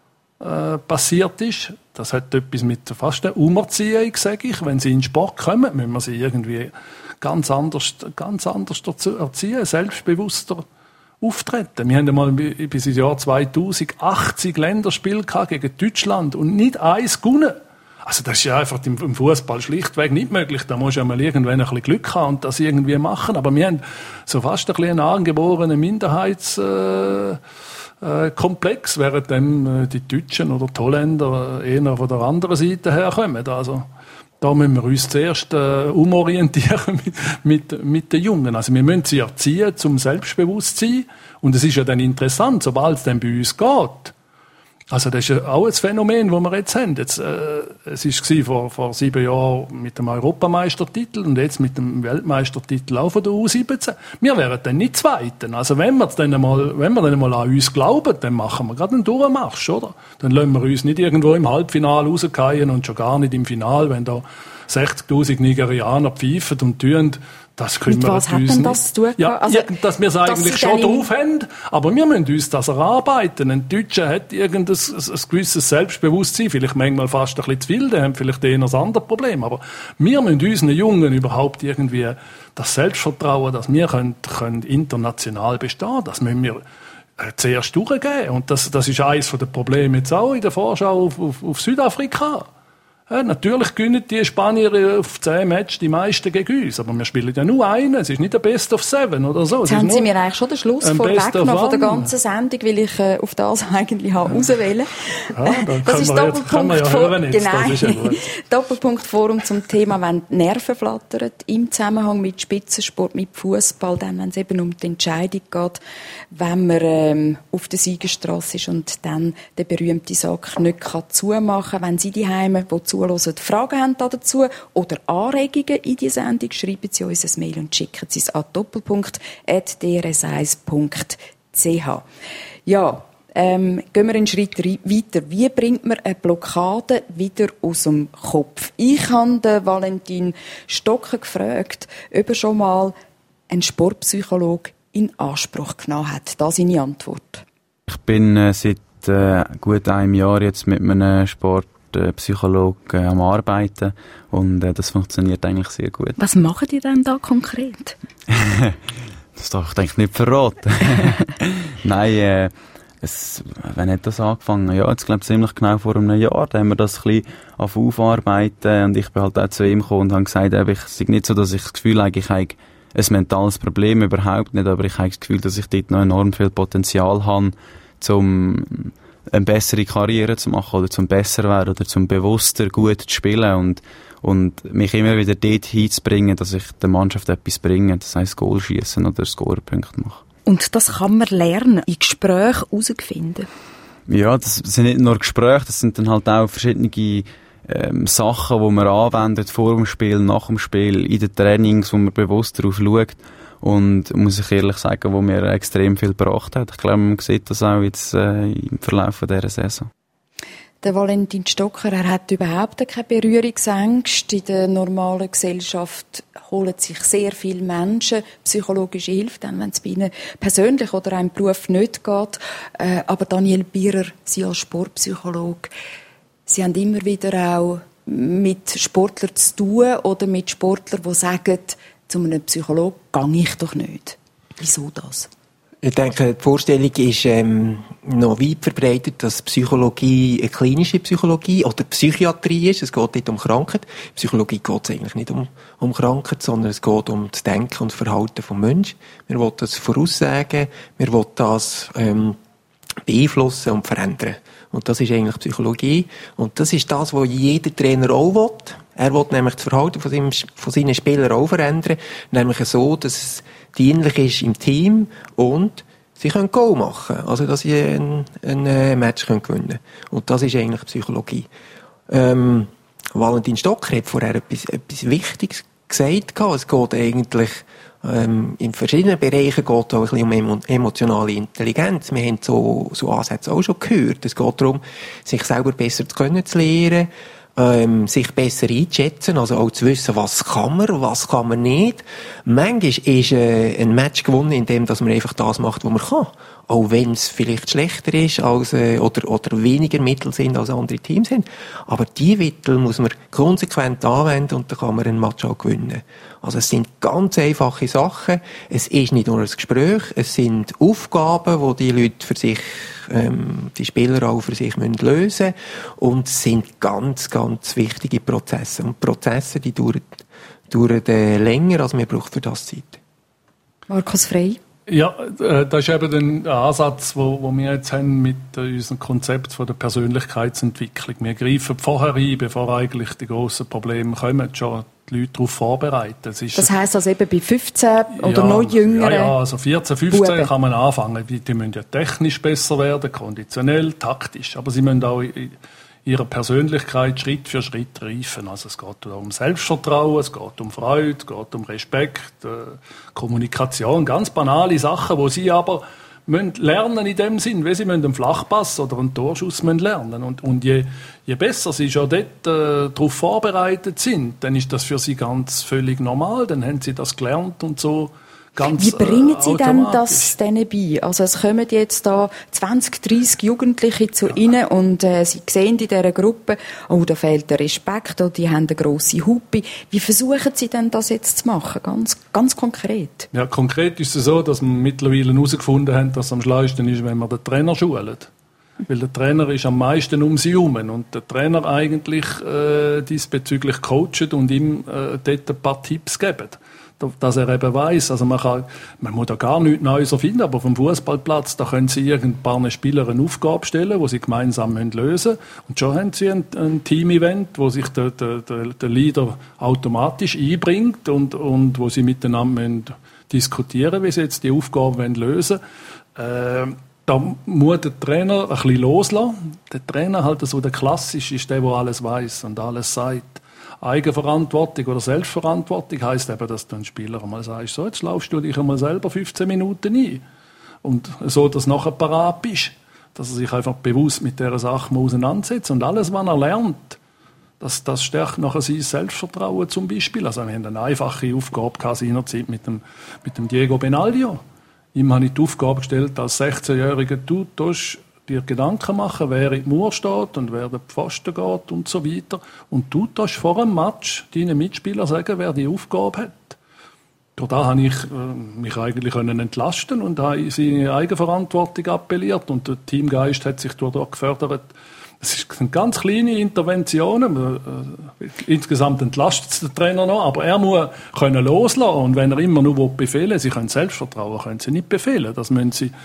passiert ist. Das hat etwas mit fast einer Umerziehung, sage ich. Wenn sie in den Sport kommen, müssen wir sie irgendwie ganz anders dazu erziehen, selbstbewusster auftreten. Wir haben einmal bis ins Jahr 2000 80 Länderspiele gegen Deutschland und nicht eins gewonnen. Also das ist ja einfach im Fußball schlichtweg nicht möglich. Da musst du ja mal irgendwann ein bisschen Glück haben und das irgendwie machen. Aber wir haben so fast ein bisschen einen angeborenen Minderheitskomplex, während die Deutschen oder die Holländer eher von der anderen Seite herkommen. Also da müssen wir uns zuerst umorientieren mit den Jungen. Also wir müssen sie erziehen zum Selbstbewusstsein. Und es ist ja dann interessant, sobald es dann bei uns geht. Also das ist ja auch ein Phänomen, das wir jetzt haben. Es war vor 7 Jahren mit dem Europameistertitel und jetzt mit dem Weltmeistertitel auch von der U17. Wir wären dann nicht Zweiten. Also wenn wir dann mal an uns glauben, dann machen wir gerade einen Durchmarsch, oder? Dann lassen wir uns nicht irgendwo im Halbfinale rausgehen und schon gar nicht im Finale, wenn da 60'000 Nigerianer pfeifen und tun. Das können wir uns nicht. Was hat denn das zu tun? Ja, also, dass wir es eigentlich schon drauf haben, aber wir müssen uns das erarbeiten. Ein Deutscher hat ein gewisses Selbstbewusstsein, vielleicht manchmal fast ein bisschen zu viel, der haben vielleicht eher ein anderes Problem, aber wir müssen unseren Jungen überhaupt irgendwie das Selbstvertrauen, dass wir können international bestehen, das müssen wir zuerst durchgeben. Und das ist eines der Probleme jetzt auch in der Vorschau auf Südafrika. Ja, natürlich gewinnen die Spanier auf 10 Matches die meisten gegen uns, aber wir spielen ja nur einen, es ist nicht der Best of 7 oder so. Jetzt haben Sie mir eigentlich schon den Schluss vorweggenommen von der ganzen Sendung, weil ich auf das eigentlich auswählen wollte. Das ist Doppelpunkt Forum. Genau. Doppelpunkt Forum zum Thema, wenn die Nerven flattern, im Zusammenhang mit Spitzensport, mit Fußball, dann, wenn es eben um die Entscheidung geht, wenn man auf der Siegerstrasse ist und dann der berühmte Sack nicht zumachen kann. Wenn Sie die Heime, die zuhören, Fragen haben dazu oder Anregungen in die Sendung, schreiben Sie uns ein Mail und schicken Sie es an doppelpunkt@drs1.ch. Ja, gehen wir einen Schritt weiter. Wie bringt man eine Blockade wieder aus dem Kopf? Ich habe den Valentin Stocker gefragt, ob er schon mal einen Sportpsychologe in Anspruch genommen hat. Das seine Antwort. Ich bin seit gut einem Jahr jetzt mit einem Sportpsychologen am Arbeiten und das funktioniert eigentlich sehr gut. Was machen die denn da konkret? Das darf ich denke nicht verraten. Nein, wenn hat das angefangen? Ja, jetzt glaube ich ziemlich genau vor einem Jahr. Da haben wir das ein bisschen aufarbeiten und ich bin halt auch zu ihm gekommen und habe gesagt, es ist nicht so, dass ich das Gefühl habe, ich habe ein mentales Problem, überhaupt nicht, aber ich habe das Gefühl, dass ich dort noch enorm viel Potenzial habe, um eine bessere Karriere zu machen oder zum besser werden oder zum bewusster gut zu spielen und mich immer wieder dort hinzubringen, dass ich der Mannschaft etwas bringe, das heisst Goal schießen oder Scorerpunkte machen. Und das kann man lernen, in Gesprächen herausfinden? Ja, das sind nicht nur Gespräche, das sind dann halt auch verschiedene Sachen, die man anwendet vor dem Spiel, nach dem Spiel, in den Trainings, wo man bewusst darauf schaut. Und muss ich ehrlich sagen, wo mir extrem viel gebracht hat. Ich glaube, man sieht das auch jetzt im Verlauf dieser Saison. Der Valentin Stocker, er hat überhaupt keine Berührungsängste. In der normalen Gesellschaft holen sich sehr viele Menschen psychologische Hilfe, dann, wenn es bei ihnen persönlich oder einem Beruf nicht geht. Aber Daniel Bierer, Sie als Sportpsychologe, Sie haben immer wieder auch mit Sportlern zu tun oder mit Sportlern, die sagen, zu einem Psychologen gehe ich doch nicht. Wieso das? Ich denke, die Vorstellung ist noch weit verbreitet, dass Psychologie eine klinische Psychologie oder Psychiatrie ist. Es geht nicht um Krankheit. Psychologie geht es eigentlich nicht um Krankheit, sondern es geht um das Denken und Verhalten des Menschen. Wir wollen das voraussagen, wir wollen das beeinflussen und verändern. Und das ist eigentlich Psychologie. Und das ist das, was jeder Trainer auch will. Er will nämlich das Verhalten von seinen Spielern auch verändern. Nämlich so, dass es dienlich ist im Team und sie können Goal machen. Also, dass sie ein Match gewinnen können. Und das ist eigentlich Psychologie. Valentin Stocker hat vorher etwas Wichtiges gesagt. Es geht eigentlich in verschiedenen Bereichen geht es auch ein bisschen um emotionale Intelligenz. Wir haben so Ansätze auch schon gehört. Es geht darum, sich selber besser zu lernen, sich besser einzuschätzen, also auch zu wissen, was kann man nicht. Manchmal ist ein Match gewonnen, indem man einfach das macht, was man kann. Auch wenn es vielleicht schlechter ist als, oder weniger Mittel sind, als andere Teams haben. Aber die Mittel muss man konsequent anwenden und dann kann man ein Match auch gewinnen. Also es sind ganz einfache Sachen. Es ist nicht nur ein Gespräch, es sind Aufgaben, die Leute für sich, die Spieler auch für sich lösen müssen. Und es sind ganz, ganz wichtige Prozesse. Und Prozesse, die dauern länger, als man braucht für das Zeit. Markus Frey? Ja, das ist eben der Ansatz, wo wir jetzt haben mit unserem Konzept von der Persönlichkeitsentwicklung. Wir greifen vorher ein, bevor eigentlich die grossen Probleme kommen, schon die Leute darauf vorbereiten. Das heisst also eben bei 15 oder noch jüngeren? Ja, also 14, 15 Buben. Kann man anfangen. Die müssen ja technisch besser werden, konditionell, taktisch. Aber sie müssen auch ihre Persönlichkeit Schritt für Schritt reifen. Also es geht um Selbstvertrauen, es geht um Freude, es geht um Respekt, Kommunikation, ganz banale Sachen, wo sie aber müssen lernen in dem Sinn, weil sie müssen einen Flachpass oder einen Torschuss müssen lernen. Und je besser sie schon dort darauf vorbereitet sind, dann ist das für sie ganz völlig normal, dann haben sie das gelernt und so. Ganz, wie bringen Sie denn das denen bei? Also es kommen jetzt da 20, 30 Jugendliche zu Ihnen und Sie sehen in dieser Gruppe, oh, da fehlt der Respekt, oh, die haben eine grosse Hupe. Wie versuchen Sie denn das jetzt zu machen? Ganz, ganz konkret. Ja, konkret ist es so, dass wir mittlerweile herausgefunden haben, dass es am schlauesten ist, wenn wir den Trainer schulen. Weil der Trainer ist am meisten um sie herum und der Trainer eigentlich diesbezüglich coacht und ihm dort ein paar Tipps gibt. Dass er eben weiss, also man muss da gar nichts Neues erfinden, aber vom Fußballplatz, da können sie irgendein Spieler eine Aufgabe stellen, die sie gemeinsam lösen müssen. Und schon haben sie ein Team-Event, wo sich der Leader automatisch einbringt und wo sie miteinander diskutieren, wie sie jetzt die Aufgabe lösen wollen. Da muss der Trainer ein bisschen loslassen. Der Trainer halt so der Klassische ist der alles weiss und alles sagt. Eigenverantwortung oder Selbstverantwortung heisst eben, dass du einen Spieler einmal sagst, so, jetzt laufst du dich einmal selber 15 Minuten ein. Und so, dass du nachher parat bist. Dass er sich einfach bewusst mit dieser Sache auseinandersetzt. Und alles, was er lernt, das stärkt nachher sein Selbstvertrauen zum Beispiel. Also wir haben eine einfache Aufgabe seinerzeit mit dem Diego Benaglio. Ihm habe ich die Aufgabe gestellt, als 16-Jähriger, du tust dir Gedanken machen, wer in die Mauer steht und wer den Pfosten geht und so weiter. Und du darfst vor dem Match deinen Mitspielern sagen, wer die Aufgabe hat. Durch da habe ich mich eigentlich entlasten und habe seine Eigenverantwortung appelliert und der Teamgeist hat sich dadurch gefördert. Es sind ganz kleine Interventionen. Insgesamt entlastet es den Trainer noch, aber er muss können loslassen. Und wenn er immer nur befehlen will, sie können Selbstvertrauen, können sie nicht befehlen. Das müssen sie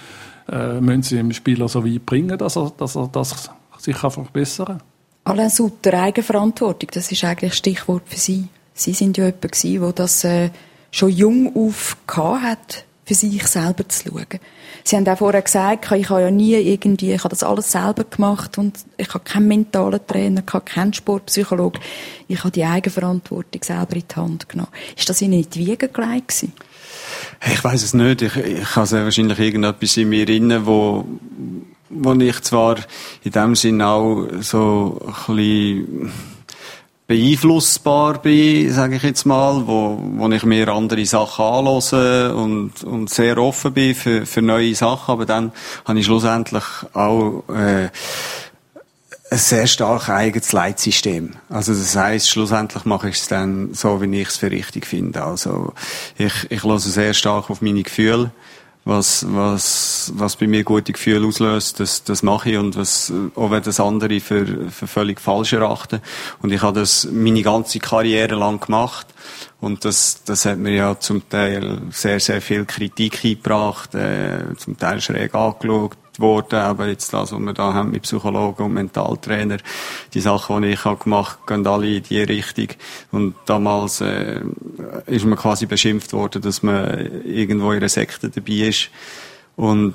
dem Spieler so weit bringen, dass er das sich verbessern kann. Alain Sutter, Eigenverantwortung, das ist eigentlich das Stichwort für Sie. Sie sind ja jemand gewesen, der das schon jung auf hat, für sich selber zu schauen. Sie haben auch vorher gesagt, ich habe ja nie ich habe das alles selber gemacht und ich habe keinen mentalen Trainer, ich habe keinen Sportpsychologen. Ich habe die Eigenverantwortung selber in die Hand genommen. Ist das Ihnen in die Wiege gelegt gewesen? Ich weiss es nicht. Ich habe sehr wahrscheinlich irgendetwas in mir drin, wo ich zwar in dem Sinn auch so ein bisschen beeinflussbar bin, sage ich jetzt mal, wo ich mir andere Sachen anhöre und sehr offen bin für neue Sachen, aber dann habe ich schlussendlich auch ein sehr stark eigenes Leitsystem. Also das heisst, schlussendlich mache ich es dann so, wie ich es für richtig finde. Also ich höre sehr stark auf meine Gefühle. Was bei mir gute Gefühle auslöst, das mache ich und auch wenn das andere für völlig falsch erachten. Und ich habe das meine ganze Karriere lang gemacht und das hat mir ja zum Teil sehr, sehr viel Kritik eingebracht, zum Teil schräg angeschaut worden, aber jetzt das, was wir da haben mit Psychologen und Mentaltrainer, die Sachen, die ich habe gemacht, gehen alle in die Richtung. Und damals ist man quasi beschimpft worden, dass man irgendwo in einer Sekte dabei ist. Und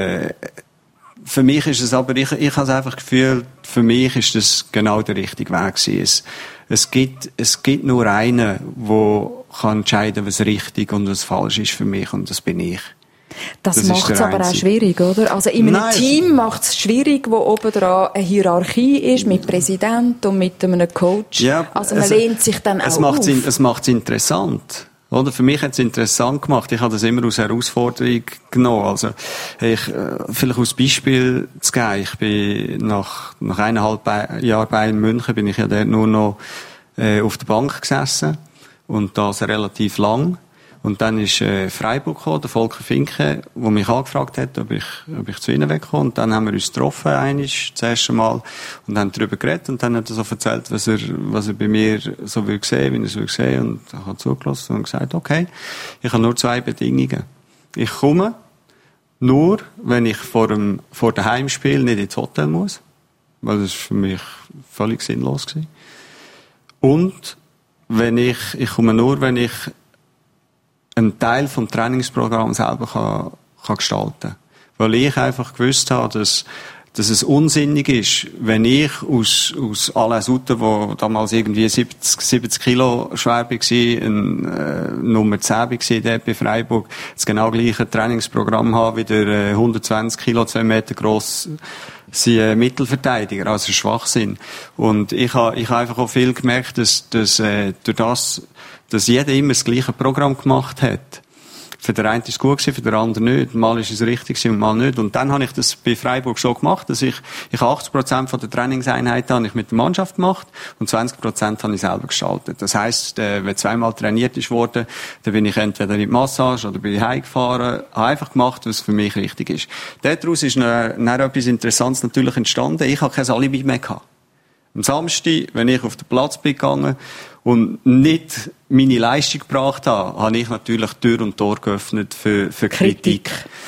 für mich ist es aber, ich habe es einfach gefühlt, für mich ist das genau der richtige Weg gewesen. Es gibt nur einen, der kann entscheiden, was richtig und was falsch ist für mich, und das bin ich. Das macht es aber auch schwierig, oder? Also in einem Team macht es schwierig, wo oben dran eine Hierarchie ist, mit Präsident und mit einem Coach. Ja, also man lehnt sich dann auch auf. Es macht es interessant. Oder? Für mich hat es interessant gemacht. Ich habe das immer als Herausforderung genommen. Also, vielleicht als Beispiel zu geben. Ich bin nach 1,5 Jahren bei München bin ich ja dort nur noch auf der Bank gesessen. Und das relativ lang. Und dann ist Freiburg gekommen, der Volker Finke, der mich angefragt hat, ob ich zu ihnen wegkomme. Und dann haben wir uns getroffen, das erste Mal, und haben darüber geredet. Und dann hat er so erzählt, was er bei mir so will sehen, wie er es will sehen. Und ich habe zugelassen und gesagt, okay, ich habe nur 2 Bedingungen. Ich komme nur, wenn ich vor dem Heimspiel nicht ins Hotel muss. Weil das für mich völlig sinnlos war. Und ich komme nur, wenn ich einen Teil vom Trainingsprogramm selber kann gestalten. Weil ich einfach gewusst habe, dass es unsinnig ist, wenn ich aus Alain Sutter, der damals irgendwie 70 Kilo schwer war, Nummer 10 war dort bei Freiburg, das genau gleiche Trainingsprogramm habe wie der 120 Kilo, 2 Meter gross Mittelverteidiger, also Schwachsinn. Und ich habe einfach auch viel gemerkt, dass durch das, dass jeder immer das gleiche Programm gemacht hat, Für den einen ist es gut gewesen, für den anderen nicht. Mal ist es richtig gewesen und mal nicht. Und dann habe ich das bei Freiburg so gemacht, dass ich 80% von der Trainingseinheiten habe ich mit der Mannschaft gemacht und 20% habe ich selber gestaltet. Das heisst, wenn zweimal trainiert ist worden, dann bin ich entweder in die Massage oder bin ich heimgefahren, habe einfach gemacht, was für mich richtig ist. Daraus ist dann etwas Interessantes natürlich entstanden. Ich habe kein Alibi mehr gehabt. Am Samstag, wenn ich auf den Platz bin gegangen und nicht meine Leistung gebracht habe, habe ich natürlich Tür und Tor geöffnet für Kritik.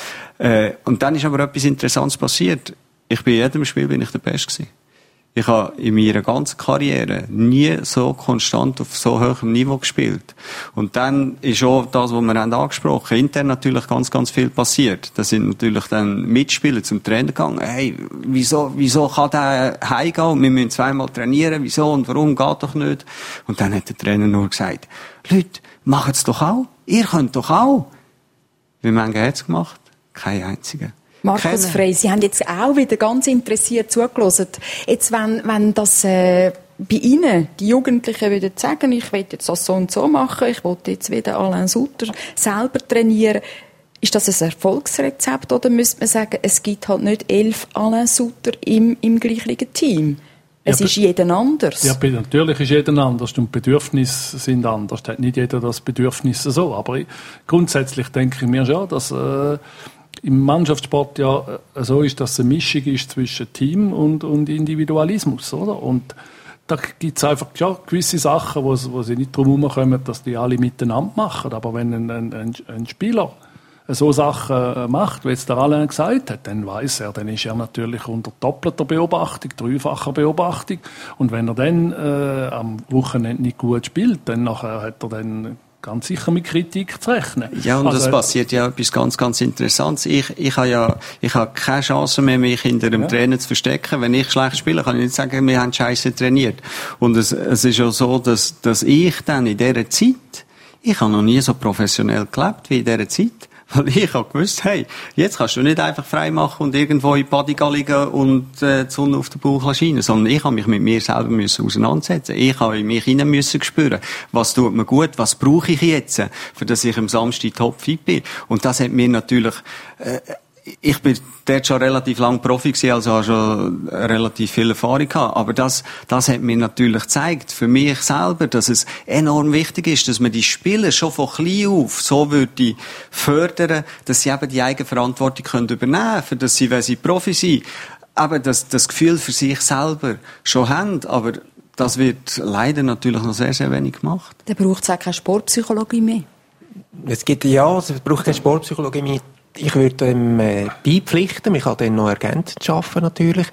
Und dann ist aber etwas Interessantes passiert. Bei jedem Spiel bin ich der Beste gewesen. Ich habe in meiner ganzen Karriere nie so konstant auf so hohem Niveau gespielt. Und dann ist auch das, was wir haben angesprochen, intern natürlich ganz, ganz viel passiert. Da sind natürlich dann Mitspieler zum Trainer gegangen. Hey, wieso kann der heimgehen? Wir müssen zweimal trainieren. Wieso und warum? Geht doch nicht. Und dann hat der Trainer nur gesagt, Leute, macht's doch auch. Ihr könnt doch auch. Wie viele hat es gemacht? Kein einziger. Markus Frey, Sie haben jetzt auch wieder ganz interessiert zugehört. Jetzt, wenn das bei Ihnen, die Jugendlichen, würden sagen, ich will jetzt das so und so machen, ich will jetzt wieder Alain Sutter selber trainieren, ist das ein Erfolgsrezept oder müsste man sagen, es gibt halt nicht 11 Alain Sutter im gleichen Team? Es ist jeder anders. Ja, natürlich ist jeder anders und die Bedürfnisse sind anders. Hat nicht jeder das Bedürfnis so. Aber grundsätzlich denke ich mir schon, dass im Mannschaftssport ja so ist, dass es eine Mischung ist zwischen Team und Individualismus, oder? Und da gibt es einfach gewisse Sachen, wo sie nicht drum herumkommen, dass die alle miteinander machen. Aber wenn ein Spieler so Sachen macht, wie jetzt der Alain gesagt hat, dann weiss er, dann ist er natürlich unter doppelter Beobachtung, dreifacher Beobachtung. Und wenn er dann am Wochenende nicht gut spielt, dann nachher hat er dann ganz sicher mit Kritik zu rechnen. Ja, und das passiert ja etwas ganz, ganz Interessantes. Ich habe keine Chance mehr, mich hinter dem Trainer zu verstecken. Wenn ich schlecht spiele, kann ich nicht sagen, wir haben Scheiße trainiert. Und es ist auch so, dass ich dann in dieser Zeit, ich habe noch nie so professionell gelebt wie in dieser Zeit. Weil ich habe gewusst, hey, jetzt kannst du nicht einfach frei machen und irgendwo in die Badiga liegen und die Sonne auf den Bauch scheinen, sondern ich habe mich mit mir selber auseinandersetzen. Ich habe in mich hinein spüren, was tut mir gut, was brauche ich jetzt, für dass ich am Samstag topfit bin. Und das hat mir natürlich, ich bin dort schon relativ lang Profi gewesen, also habe schon relativ viel Erfahrung gehabt. Aber das hat mir natürlich gezeigt, für mich selber, dass es enorm wichtig ist, dass man die Spieler schon von klein auf so würde fördern, dass sie eben die Eigenverantwortung können übernehmen, für dass sie, wenn sie Profi sind, eben das Gefühl für sich selber schon haben. Aber das wird leider natürlich noch sehr, sehr wenig gemacht. Dann braucht es auch keine Sportpsychologie mehr. Es braucht keine Sportpsychologie mehr. Ich würde beipflichten, man kann dann noch ergänzend arbeiten natürlich.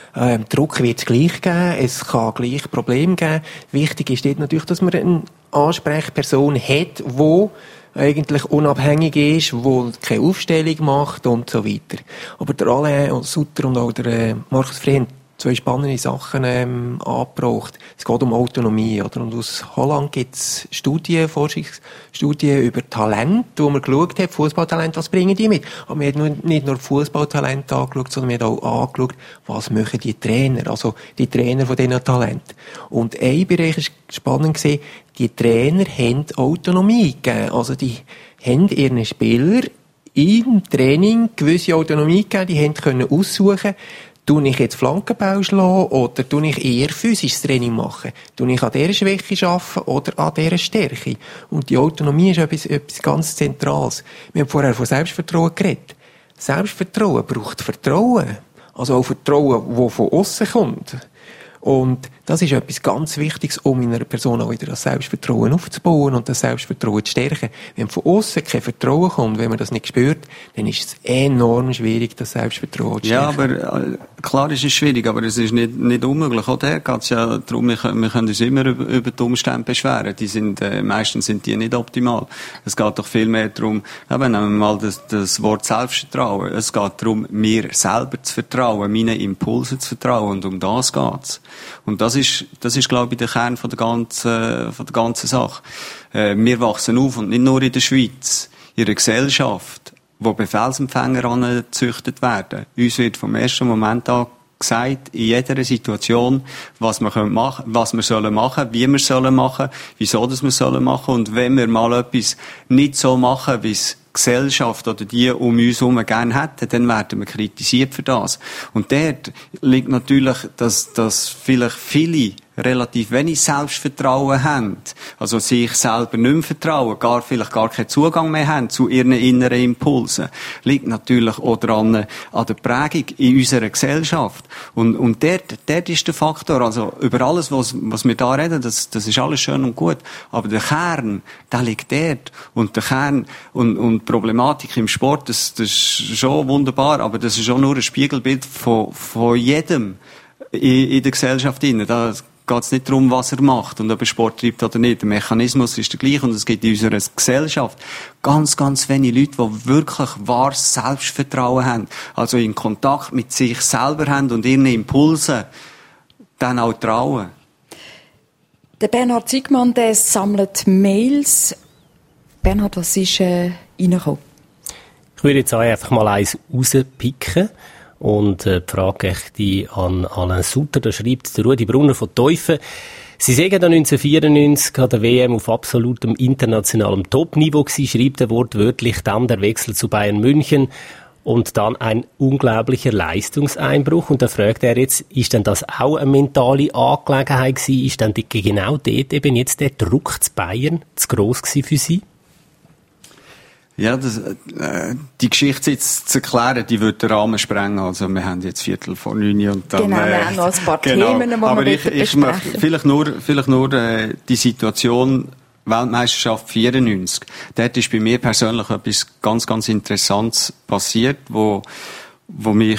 Druck wird es gleich geben, es kann gleich Probleme geben. Wichtig ist dort natürlich, dass man eine Ansprechperson hat, die eigentlich unabhängig ist, die keine Aufstellung macht und so weiter. Aber der Alain Sutter und auch der Markus Frey haben zwei spannende Sachen angebracht. Es geht um Autonomie, oder? Und aus Holland gibt es Forschungsstudien über Talent, wo man geschaut hat, Fußballtalent, was bringen die mit? Aber wir haben nicht nur Fußballtalent angeschaut, sondern wir haben auch angeschaut, was machen die Trainer, also die Trainer von diesen Talenten. Und ein Bereich ist spannend gewesen, die Trainer haben Autonomie gegeben. Also die haben ihren Spieler im Training gewisse Autonomie gegeben, die können aussuchen, tue ich jetzt Flankenbau schlagen oder tue ich eher physisches Training machen? Tue ich an dieser Schwäche arbeiten oder an dieser Stärke? Und die Autonomie ist etwas ganz Zentrales. Wir haben vorher von Selbstvertrauen geredet. Selbstvertrauen braucht Vertrauen. Also auch Vertrauen, das von aussen kommt. Und das ist etwas ganz Wichtiges, um in einer Person auch wieder das Selbstvertrauen aufzubauen und das Selbstvertrauen zu stärken. Wenn von außen kein Vertrauen kommt, wenn man das nicht spürt, dann ist es enorm schwierig, das Selbstvertrauen zu stärken. Ja, aber klar ist es schwierig, aber es ist nicht unmöglich. Auch da geht es ja darum, wir können uns immer über die Umstände beschweren. Meistens sind die nicht optimal. Es geht doch viel mehr darum, nehmen wir mal das Wort Selbstvertrauen. Es geht darum, mir selber zu vertrauen, meinen Impulsen zu vertrauen, und um das geht's. Und das ist, glaube ich, der Kern von der ganzen Sache. Wir wachsen auf, und nicht nur in der Schweiz, in einer Gesellschaft, wo Befehlsempfänger angezüchtet werden. Uns wird vom ersten Moment an gesagt, in jeder Situation, was wir machen, was wir sollen machen, wie wir sollen machen, wieso das wir sollen machen. Und wenn wir mal etwas nicht so machen, wie es Gesellschaft oder die um uns herum gerne hätten, dann werden wir kritisiert für das. Und dort liegt natürlich, dass vielleicht viele relativ wenig Selbstvertrauen haben, also sich selber nicht mehr vertrauen, vielleicht gar keinen Zugang mehr haben zu ihren inneren Impulsen, liegt natürlich auch dran an der Prägung in unserer Gesellschaft. Und dort ist der Faktor, also über alles, was wir da reden, das ist alles schön und gut, aber der Kern, der liegt dort. Und der Kern und die Problematik im Sport, das ist schon wunderbar, aber das ist auch nur ein Spiegelbild von jedem in der Gesellschaft. Da geht es nicht darum, was er macht und ob er Sport treibt oder nicht. Der Mechanismus ist der gleiche und es gibt in unserer Gesellschaft ganz, ganz wenige Leute, die wirklich wahres Selbstvertrauen haben, also in Kontakt mit sich selber haben und ihren Impulsen dann auch trauen. Der Bernhard Siegmann, der sammelt Mails. Bernhard, was ist reingekommen? Ich würde jetzt einfach mal eins rauspicken. Und die Frage die an Alain Sutter, da schreibt der Rudi Brunner von Teufen. Sie sagen dann 1994 an der WM auf absolutem internationalem Topniveau gewesen, schreibt er wortwörtlich, dann der Wechsel zu Bayern München und dann ein unglaublicher Leistungseinbruch. Und da fragt er jetzt, ist denn das auch eine mentale Angelegenheit gewesen? Ist denn genau dort eben jetzt der Druck zu Bayern zu gross gewesen für Sie? Ja, die Geschichte jetzt zu erklären, die würde den Rahmen sprengen. Also, wir haben jetzt 8:45 und dann... Genau, wir haben noch ein paar Themen, die aber wir ich möchte vielleicht nur die Situation Weltmeisterschaft 94. Dort ist bei mir persönlich etwas ganz, ganz Interessantes passiert, wo mir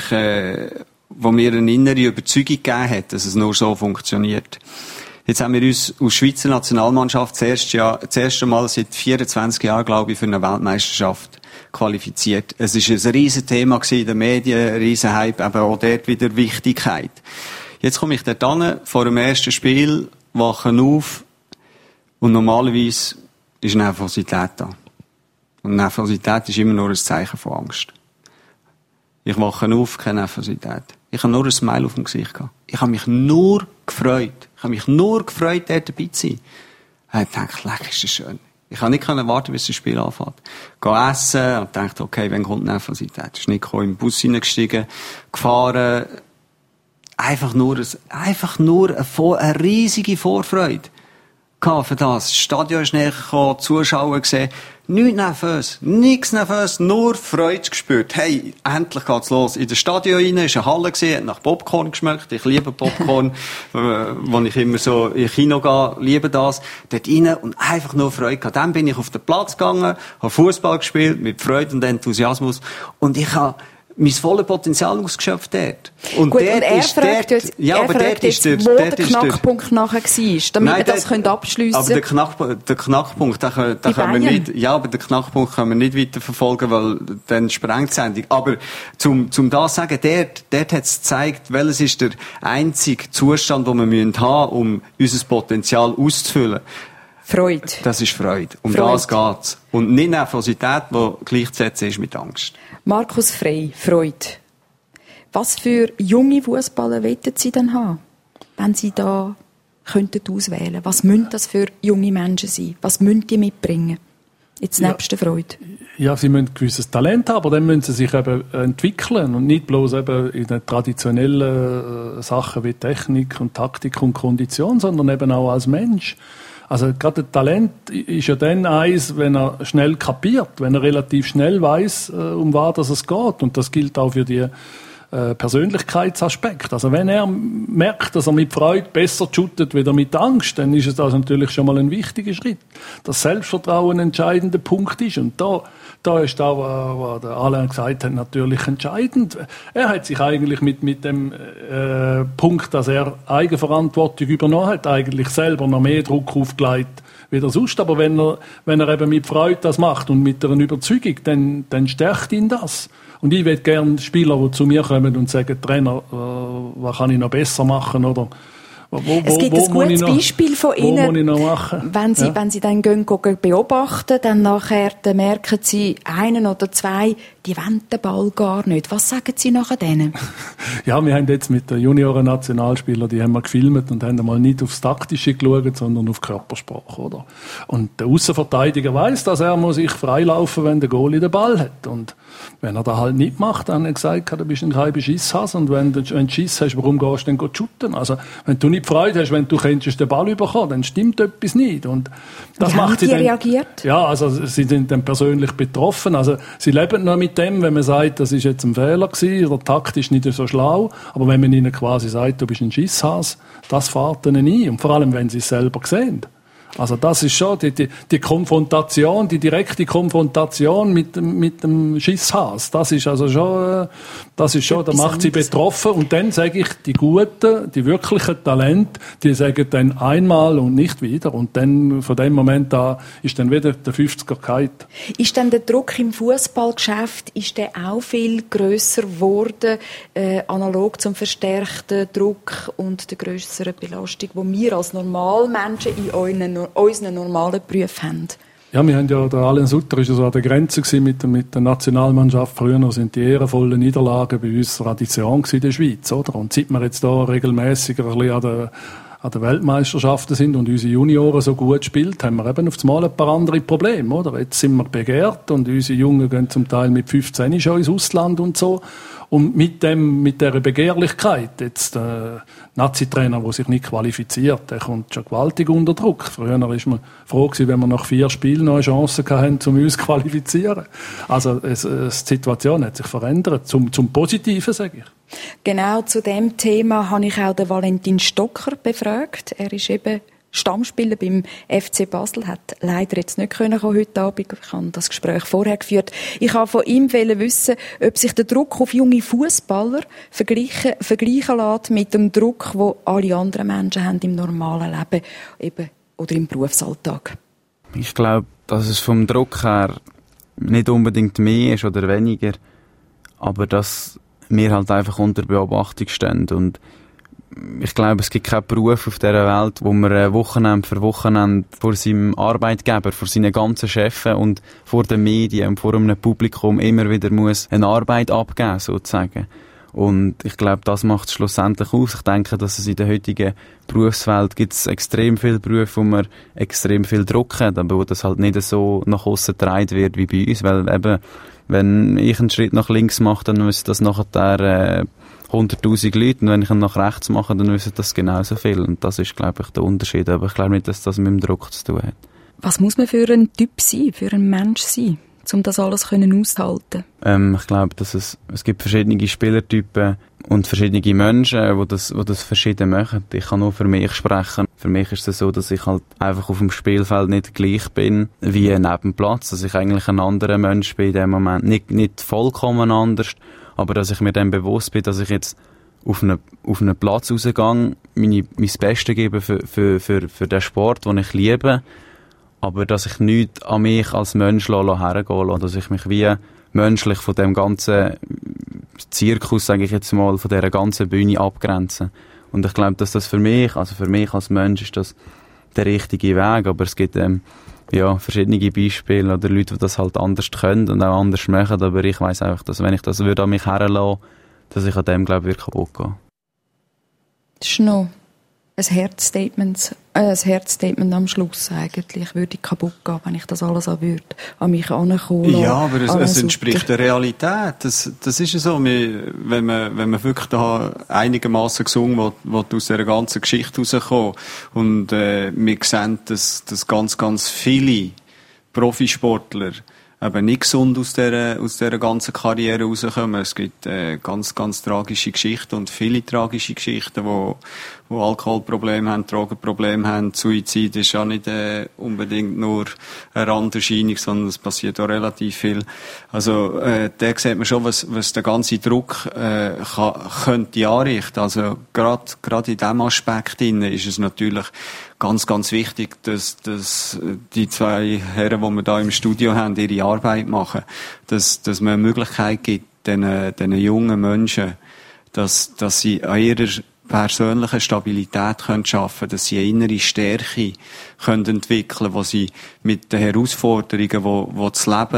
eine innere Überzeugung gegeben hat, dass es nur so funktioniert. Jetzt haben wir uns aus Schweizer Nationalmannschaft das erste Mal seit 24 Jahren, glaube ich, für eine Weltmeisterschaft qualifiziert. Es ist ein riesen Thema in den Medien, ein riesen Hype, aber auch dort wieder Wichtigkeit. Jetzt komme ich dort hin, vor dem ersten Spiel, wache auf und normalerweise ist Nervosität da. Und Nervosität ist immer nur ein Zeichen von Angst. Ich wache auf, keine Nervosität. Ich habe nur ein Smile auf dem Gesicht gehabt. Ich habe mich nur gefreut. Dort dabei zu sein. Ich dachte, leck, ist das schön. Ich konnte nicht warten, bis das Spiel anfängt. Gehe essen und dachte, okay, wann kommt Nervosität? Ich bin nicht gekommen, in den Bus hineingestiegen, gefahren. Einfach nur eine riesige Vorfreude für das. Das Stadion ist näher gekommen, Zuschauer gesehen. Nichts nervös, nur Freude gespürt. Hey, endlich geht's los. In das Stadion rein, ist eine Halle gesehen, hat nach Popcorn geschmeckt. Ich liebe Popcorn, wo ich immer so in Kino gehe, liebe das. Dort rein und einfach nur Freude gehabt. Dann bin ich auf den Platz gegangen, habe Fußball gespielt, mit Freude und Enthusiasmus. Und ich habe mein volles Potenzial ausgeschöpft dort. Und gut, dort und er fragt jetzt, wo der Knackpunkt nachher war, damit wir das abschliessen können. Aber der Knackpunkt, den können wir nicht, ja, aber den Knackpunkt können wir nicht weiterverfolgen, weil dann sprengt die Sendung. Aber zum das zu sagen, dort hat es gezeigt, welches ist der einzige Zustand, den wir haben, um unser Potenzial auszufüllen. Freude. Das ist Freude. Das geht's. Und nicht Nervosität, die gleichzusetzen ist mit Angst. Markus Frey, Freude. Was für junge Fußballer wollen Sie denn haben, wenn Sie da könnten auswählen? Was müssen das für junge Menschen sein? Was müssen die mitbringen? Jetzt nebst der Freude. Ja, sie müssen ein gewisses Talent haben, aber dann müssen sie sich eben entwickeln und nicht bloß eben in den traditionellen Sachen wie Technik und Taktik und Kondition, sondern eben auch als Mensch. Also gerade das Talent ist ja dann eins, wenn er schnell kapiert, wenn er relativ schnell weiss, um was es geht. Und das gilt auch für die Persönlichkeitsaspekt. Also wenn er merkt, dass er mit Freude besser shootet wieder mit Angst, dann ist es das natürlich schon mal ein wichtiger Schritt. Dass Selbstvertrauen ein entscheidender Punkt ist. Und da ist da, was der Alain gesagt hat, natürlich entscheidend. Er hat sich eigentlich mit dem Punkt, dass er Eigenverantwortung übernommen hat, eigentlich selber noch mehr Druck aufgelegt wie sonst. Aber wenn er eben mit Freude das macht und mit einer Überzeugung, dann stärkt ihn das. Und ich will gerne Spieler, die zu mir kommen und sagen, Trainer, was kann ich noch besser machen? Oder es gibt ein gutes Beispiel von Ihnen, wenn Sie dann gehen beobachten, dann nachher merken Sie, einen oder zwei, die wollen den Ball gar nicht. Was sagen Sie nachher denen? Ja, wir haben jetzt mit den Junioren-Nationalspielern, die haben wir gefilmt und haben mal nicht aufs Taktische geschaut, sondern auf Körpersprache, oder? Und der Aussenverteidiger weiss, dass er muss sich freilaufen, wenn der Goalie den Ball hat. Und wenn er das halt nicht macht, dann hat er gesagt, du bist kein Beschisshase. Und wenn du Schiss hast, warum gehst du dann shooten? Also, wenn du nicht Freude hast, wenn du könntest den Ball bekommen, dann stimmt etwas nicht. Und das wie macht haben sie die reagiert? Ja, also, sie sind dann persönlich betroffen. Also, sie leben nur mit dem, wenn man sagt, das ist jetzt ein Fehler gewesen, oder taktisch nicht so schlau. Aber wenn man ihnen quasi sagt, du bist ein Schisshase, das fährt ihnen ein. Und vor allem, wenn sie es selber sehen. Also das ist schon die Konfrontation, die direkte Konfrontation mit dem Schisshase. Das ist also schon, da macht sie betroffen. Und dann sage ich, die Guten, die wirklichen Talente, die sagen dann einmal und nicht wieder. Und dann, von dem Moment an, ist dann wieder der 50er gehalten. Ist dann der Druck im Fußballgeschäft, ist der auch viel grösser geworden, analog zum verstärkten Druck und der grösseren Belastung, die wir als Normalmenschen in unseren normalen Berufen haben? Ja, wir haben ja, der Alain Sutter ist ja so an der Grenze gewesen mit der Nationalmannschaft. Früher sind die ehrenvollen Niederlagen bei uns Tradition gewesen in der Schweiz, oder? Und seit wir jetzt da regelmäßiger ein bisschen an den Weltmeisterschaften sind und unsere Junioren so gut spielt, haben wir eben auf einmal ein paar andere Probleme, oder? Jetzt sind wir begehrt und unsere Jungen gehen zum Teil mit 15 schon ins Ausland und so. Und mit dieser Begehrlichkeit, jetzt der Nazi-Trainer, der sich nicht qualifiziert, der kommt schon gewaltig unter Druck. Früher war man froh gewesen, wenn wir nach 4 Spielen noch eine Chance hatten, um uns zu qualifizieren. Also, die Situation hat sich verändert, zum Positiven, sage ich. Genau zu dem Thema habe ich auch den Valentin Stocker befragt. Er ist eben Stammspieler beim FC Basel, hat leider jetzt nicht können heute Abend. Ich habe das Gespräch vorher geführt. Ich wollte von ihm wissen, ob sich der Druck auf junge Fußballer vergleichen lässt mit dem Druck, den alle anderen Menschen haben im normalen Leben eben, oder im Berufsalltag. Ich glaube, dass es vom Druck her nicht unbedingt mehr ist oder weniger, aber dass wir halt einfach unter Beobachtung stehen. Und ich glaube, es gibt keinen Beruf auf dieser Welt, wo man Wochenende für Wochenende vor seinem Arbeitgeber, vor seinen ganzen Chefs und vor den Medien und vor einem Publikum immer wieder muss eine Arbeit abgeben, sozusagen. Und ich glaube, das macht es schlussendlich aus. Ich denke, dass es in der heutigen Berufswelt gibt es extrem viele Berufe, wo man extrem viel Druck hat, aber wo das halt nicht so nach aussen getragen wird wie bei uns, weil eben, wenn ich einen Schritt nach links mache, dann müssen das nachher 100'000 Leute, und wenn ich ihn nach rechts mache, dann wissen das genauso viel. Und das ist, glaube ich, der Unterschied. Aber ich glaube nicht, dass das mit dem Druck zu tun hat. Was muss man für ein Typ sein, für ein Mensch sein, um das alles auszuhalten? Ich glaube, dass es gibt verschiedene Spielertypen und verschiedene Menschen, die das verschieden machen. Ich kann nur für mich sprechen. Für mich ist es so, dass ich halt einfach auf dem Spielfeld nicht gleich bin wie neben dem Platz. Dass ich eigentlich ein anderer Mensch bin in dem Moment. Nicht vollkommen anders, aber dass ich mir dann bewusst bin, dass ich jetzt auf einen Platz rausgehe, mein Bestes gebe für den Sport, den ich liebe, aber dass ich nichts an mich als Mensch hergehen lasse, dass ich mich wie menschlich von dem ganzen Zirkus, sage ich jetzt mal, von dieser ganzen Bühne abgrenze. Und ich glaube, dass das für mich als Mensch ist das der richtige Weg, aber es gibt verschiedene Beispiele oder Leute, die das halt anders können und auch anders machen, aber ich weiss einfach, dass wenn ich das würde an mich herlassen, dass ich an dem, glaube ich, kaputt gehe. Das ist noch ein Herzstatement am Schluss eigentlich. Würde ich kaputt gehen, wenn ich das alles an mich herankommen lasse. Ja, aber es entspricht der Realität. Das ist ja so. Wenn man wirklich da einigermaßen gesungen will aus dieser ganzen Geschichte rauskommen. Und wir sehen, dass ganz, ganz viele Profisportler eben nicht gesund aus dieser ganzen Karriere rauskommen. Es gibt ganz, ganz tragische Geschichten und viele tragische Geschichten, wo Alkoholprobleme haben, Drogenprobleme haben. Suizid ist ja nicht unbedingt nur eine Randerscheinung, sondern es passiert auch relativ viel. Also da sieht man schon, was der ganze Druck könnte anrichten. Also gerade in diesem Aspekt ist es natürlich ganz, ganz wichtig, dass die 2 Herren, die wir da im Studio haben, ihre Arbeit machen. Dass man eine Möglichkeit gibt, den jungen Menschen, dass sie an ihrer persönliche Stabilität schaffen können, dass sie eine innere Stärke entwickeln können, wo sie mit den Herausforderungen, wo das Leben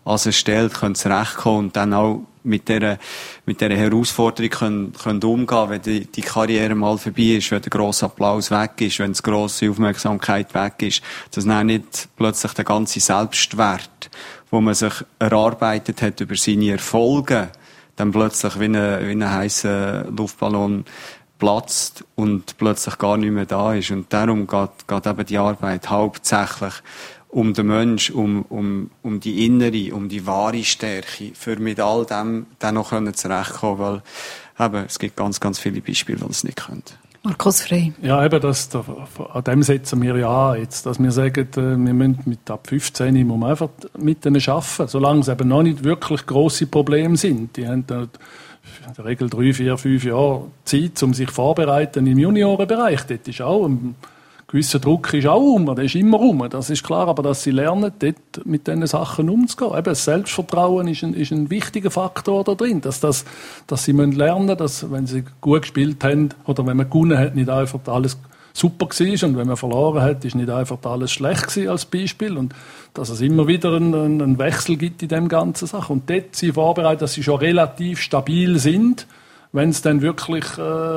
als erstellt, können zurechtkommen und dann auch mit dieser Herausforderung können umgehen, wenn die Karriere mal vorbei ist, wenn der grosse Applaus weg ist, wenn die grosse Aufmerksamkeit weg ist, dass dann nicht plötzlich der ganze Selbstwert, wo man sich erarbeitet hat über seine Erfolge, dann plötzlich wie ein heisser Luftballon platzt und plötzlich gar nicht mehr da ist. Und darum geht eben die Arbeit hauptsächlich um den Mensch, um die innere, um die wahre Stärke, für mit all dem dann noch zurechtkommen, weil eben, es gibt ganz, ganz viele Beispiele, die das nicht können. Markus Frey. Ja, eben, an dem setzen wir ja an jetzt, dass wir sagen, wir müssen mit ab 15 muss man einfach mit denen arbeiten, solange es eben noch nicht wirklich grosse Probleme sind. Die haben in der Regel 3, 4, 5 Jahre Zeit, um sich vorzubereiten im Juniorenbereich. Dort ist auch ein gewisser Druck ist auch der ist immer das ist klar, aber dass sie lernen, dort mit diesen Sachen umzugehen. Eben, das Selbstvertrauen ist ein wichtiger Faktor da drin, dass sie lernen müssen, dass, wenn sie gut gespielt haben, oder wenn man gewonnen hat, nicht einfach alles super war und wenn man verloren hat, ist nicht einfach alles schlecht gewesen, als Beispiel, und dass es immer wieder einen Wechsel gibt in dem ganzen Sachen. Und dort sie vorbereitet, dass sie schon relativ stabil sind, wenn es dann wirklich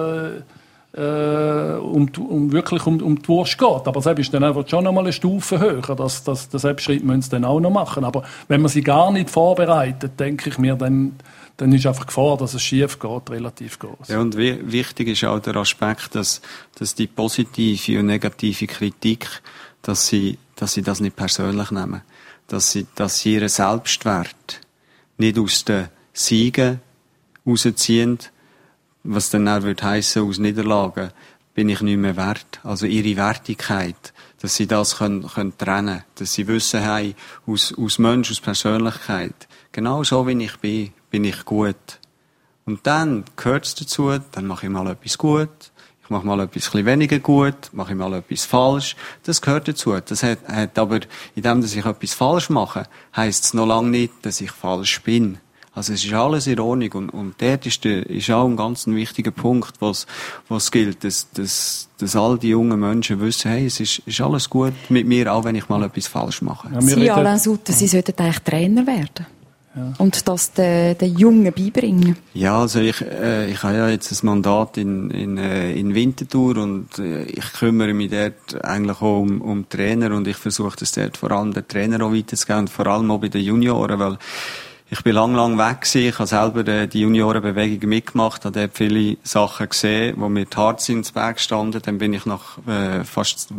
um die Wurst geht. Aber das ist dann einfach schon noch mal eine Stufe höher. Das Schritt müssen sie dann auch noch machen. Aber wenn man sie gar nicht vorbereitet, denke ich mir, dann ist einfach die Gefahr, dass es schief geht, relativ groß. Ja, und wichtig ist auch der Aspekt, dass die positive und negative Kritik, dass sie das nicht persönlich nehmen. Dass sie ihren Selbstwert nicht aus den Siegen rausziehen, was dann auch heissen, aus Niederlagen bin ich nicht mehr wert. Also ihre Wertigkeit, dass sie das können trennen, dass sie wissen, hey, aus Mensch, aus Persönlichkeit, genau so wie ich bin ich gut. Und dann gehört es dazu, dann mache ich mal etwas gut, ich mache mal etwas weniger gut, mache ich mal etwas falsch. Das gehört dazu. Das hat aber, in dem, dass ich etwas falsch mache, heisst es noch lange nicht, dass ich falsch bin. Also es ist alles in Ordnung und dort ist auch ein ganz wichtiger Punkt, was gilt, dass all die jungen Menschen wissen, hey, es ist alles gut mit mir, auch wenn ich mal etwas falsch mache. Ja, Sie, Alain Sutter, Sie sollten eigentlich Trainer werden. Ja. Und das den Jungen beibringen. Ja, also ich habe ja jetzt ein Mandat in Winterthur und ich kümmere mich dort eigentlich auch um Trainer und ich versuche das dort vor allem den Trainer auch weiterzugeben und vor allem auch bei den Junioren, weil ich bin lang weg gewesen. Ich habe selber die Juniorenbewegung mitgemacht, habe dort viele Sachen gesehen, wo mir die Herz ins Berg standen. Dann bin ich nach fast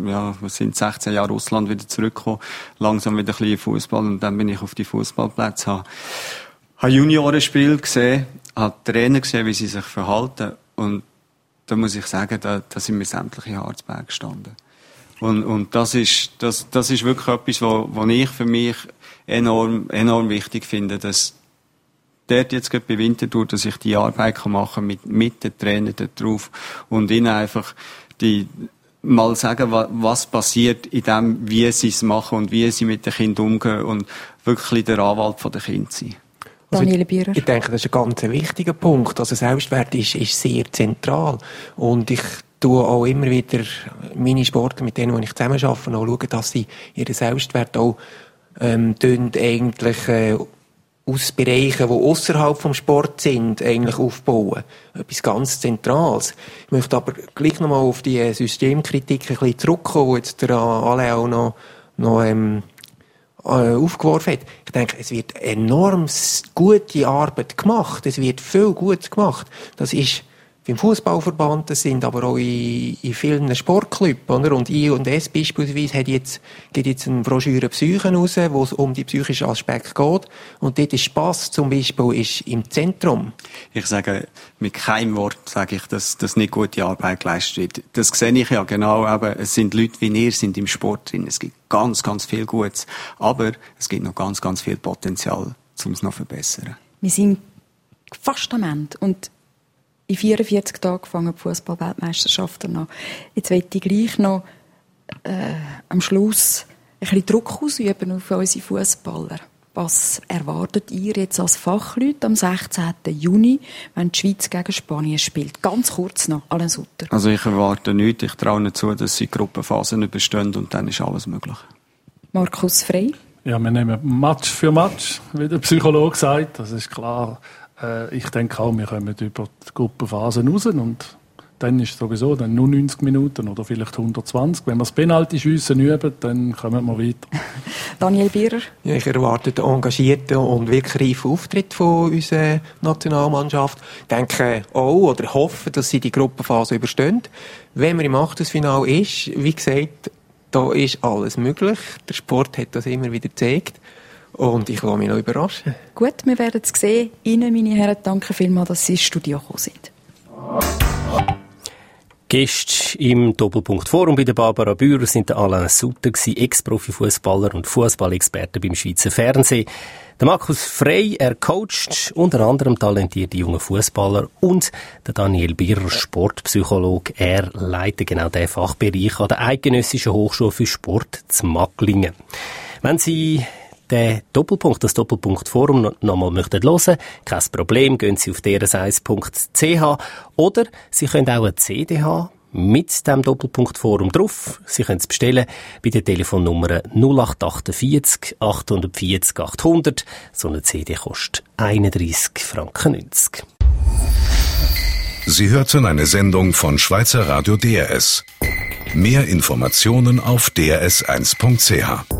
16 Jahren Russland wieder zurückgekommen, langsam wieder ein bisschen Fußball und dann bin ich auf die Fußballplätze. Habe Juniorenspiel gesehen, habe Trainer gesehen, wie sie sich verhalten und da muss ich sagen, da sind mir sämtliche Harzberge gestanden. Und das ist wirklich etwas, wo ich für mich enorm wichtig finde, dass dort jetzt gerade bei Winterthur, dass ich die Arbeit machen kann mit den Trainern dort drauf und ihnen einfach mal sagen, was passiert in dem, wie sie es machen und wie sie mit den Kindern umgehen und wirklich der Anwalt der Kinder sein. Daniele Bierer. Ich denke, das ist ein ganz wichtiger Punkt. Also Selbstwert ist sehr zentral und ich tue auch immer wieder meine Sportler, mit denen ich zusammen arbeite, auch schauen, dass sie ihren Selbstwert auch eigentlich aus Bereichen, die ausserhalb vom Sport sind, eigentlich aufbauen. Etwas ganz Zentrales. Ich möchte aber gleich nochmal auf die Systemkritik ein bisschen zurückkommen, die jetzt der Alain auch noch aufgeworfen hat. Ich denke, es wird enorm gute Arbeit gemacht. Es wird viel Gutes gemacht. Das ist beim Fußballverband, das sind aber auch in vielen Sportclubs, oder? Und I&S beispielsweise geht jetzt eine Broschüre Psyche raus, wo es um die psychischen Aspekte geht. Und dort ist Spass zum Beispiel ist im Zentrum. Ich sage, mit keinem Wort sage ich, dass nicht gute Arbeit geleistet wird. Das sehe ich ja genau, eben, es sind Leute wie ihr, sind im Sport drin. Es gibt ganz, ganz viel Gutes. Aber es gibt noch ganz, ganz viel Potenzial, um es noch zu verbessern. Wir sind fast am Ende. Und in 44 Tagen fangen die Fußball-Weltmeisterschaften an. Jetzt möchte ich gleich noch am Schluss ein bisschen Druck ausüben auf unsere Fußballer. Was erwartet ihr jetzt als Fachleute am 16. Juni, wenn die Schweiz gegen Spanien spielt? Ganz kurz noch, Alain Sutter. Also ich erwarte nichts. Ich traue ihnen zu, dass sie die Gruppenphasen überstehen und dann ist alles möglich. Markus Frey? Ja, wir nehmen Match für Match, wie der Psychologe sagt. Das ist klar. Ich denke auch, wir kommen über die Gruppenphasen raus und dann ist es sowieso dann nur 90 Minuten oder vielleicht 120. Wenn wir das Penalty-Schiessen üben, dann kommen wir weiter. Daniel Bierer? Ja, ich erwarte einen engagierten und wirklich reifen Auftritt von unserer Nationalmannschaft. Ich denke auch oder hoffe, dass sie die Gruppenphase überstehen. Wenn man im Achtelfinale ist, wie gesagt, da ist alles möglich. Der Sport hat das immer wieder gezeigt. Und ich lasse mich noch überraschen. Gut, wir werden es sehen. Ihnen, meine Herren, danke vielmals, dass Sie ins Studio gekommen sind. Gäste im Doppelpunkt-Forum bei der Barbara Bührer sind der Alain Sutter, Ex-Profi-Fußballer und Fußballexperte beim Schweizer Fernsehen. Der Markus Frey, er coacht unter anderem talentierte junge Fußballer und der Daniel Bierer, Sportpsychologe. Er leitet genau diesen Fachbereich an der Eidgenössischen Hochschule für Sport zu Magglingen. Wenn Sie das Doppelpunkt-Forum nochmal möchten hören, kein Problem, gehen Sie auf drs1.ch oder Sie können auch eine CD haben mit dem Doppelpunkt-Forum drauf. Sie können es bestellen bei der Telefonnummer 0848 840 800. So eine CD kostet 31,90 Franken. Sie hörten eine Sendung von Schweizer Radio DRS. Mehr Informationen auf drs1.ch.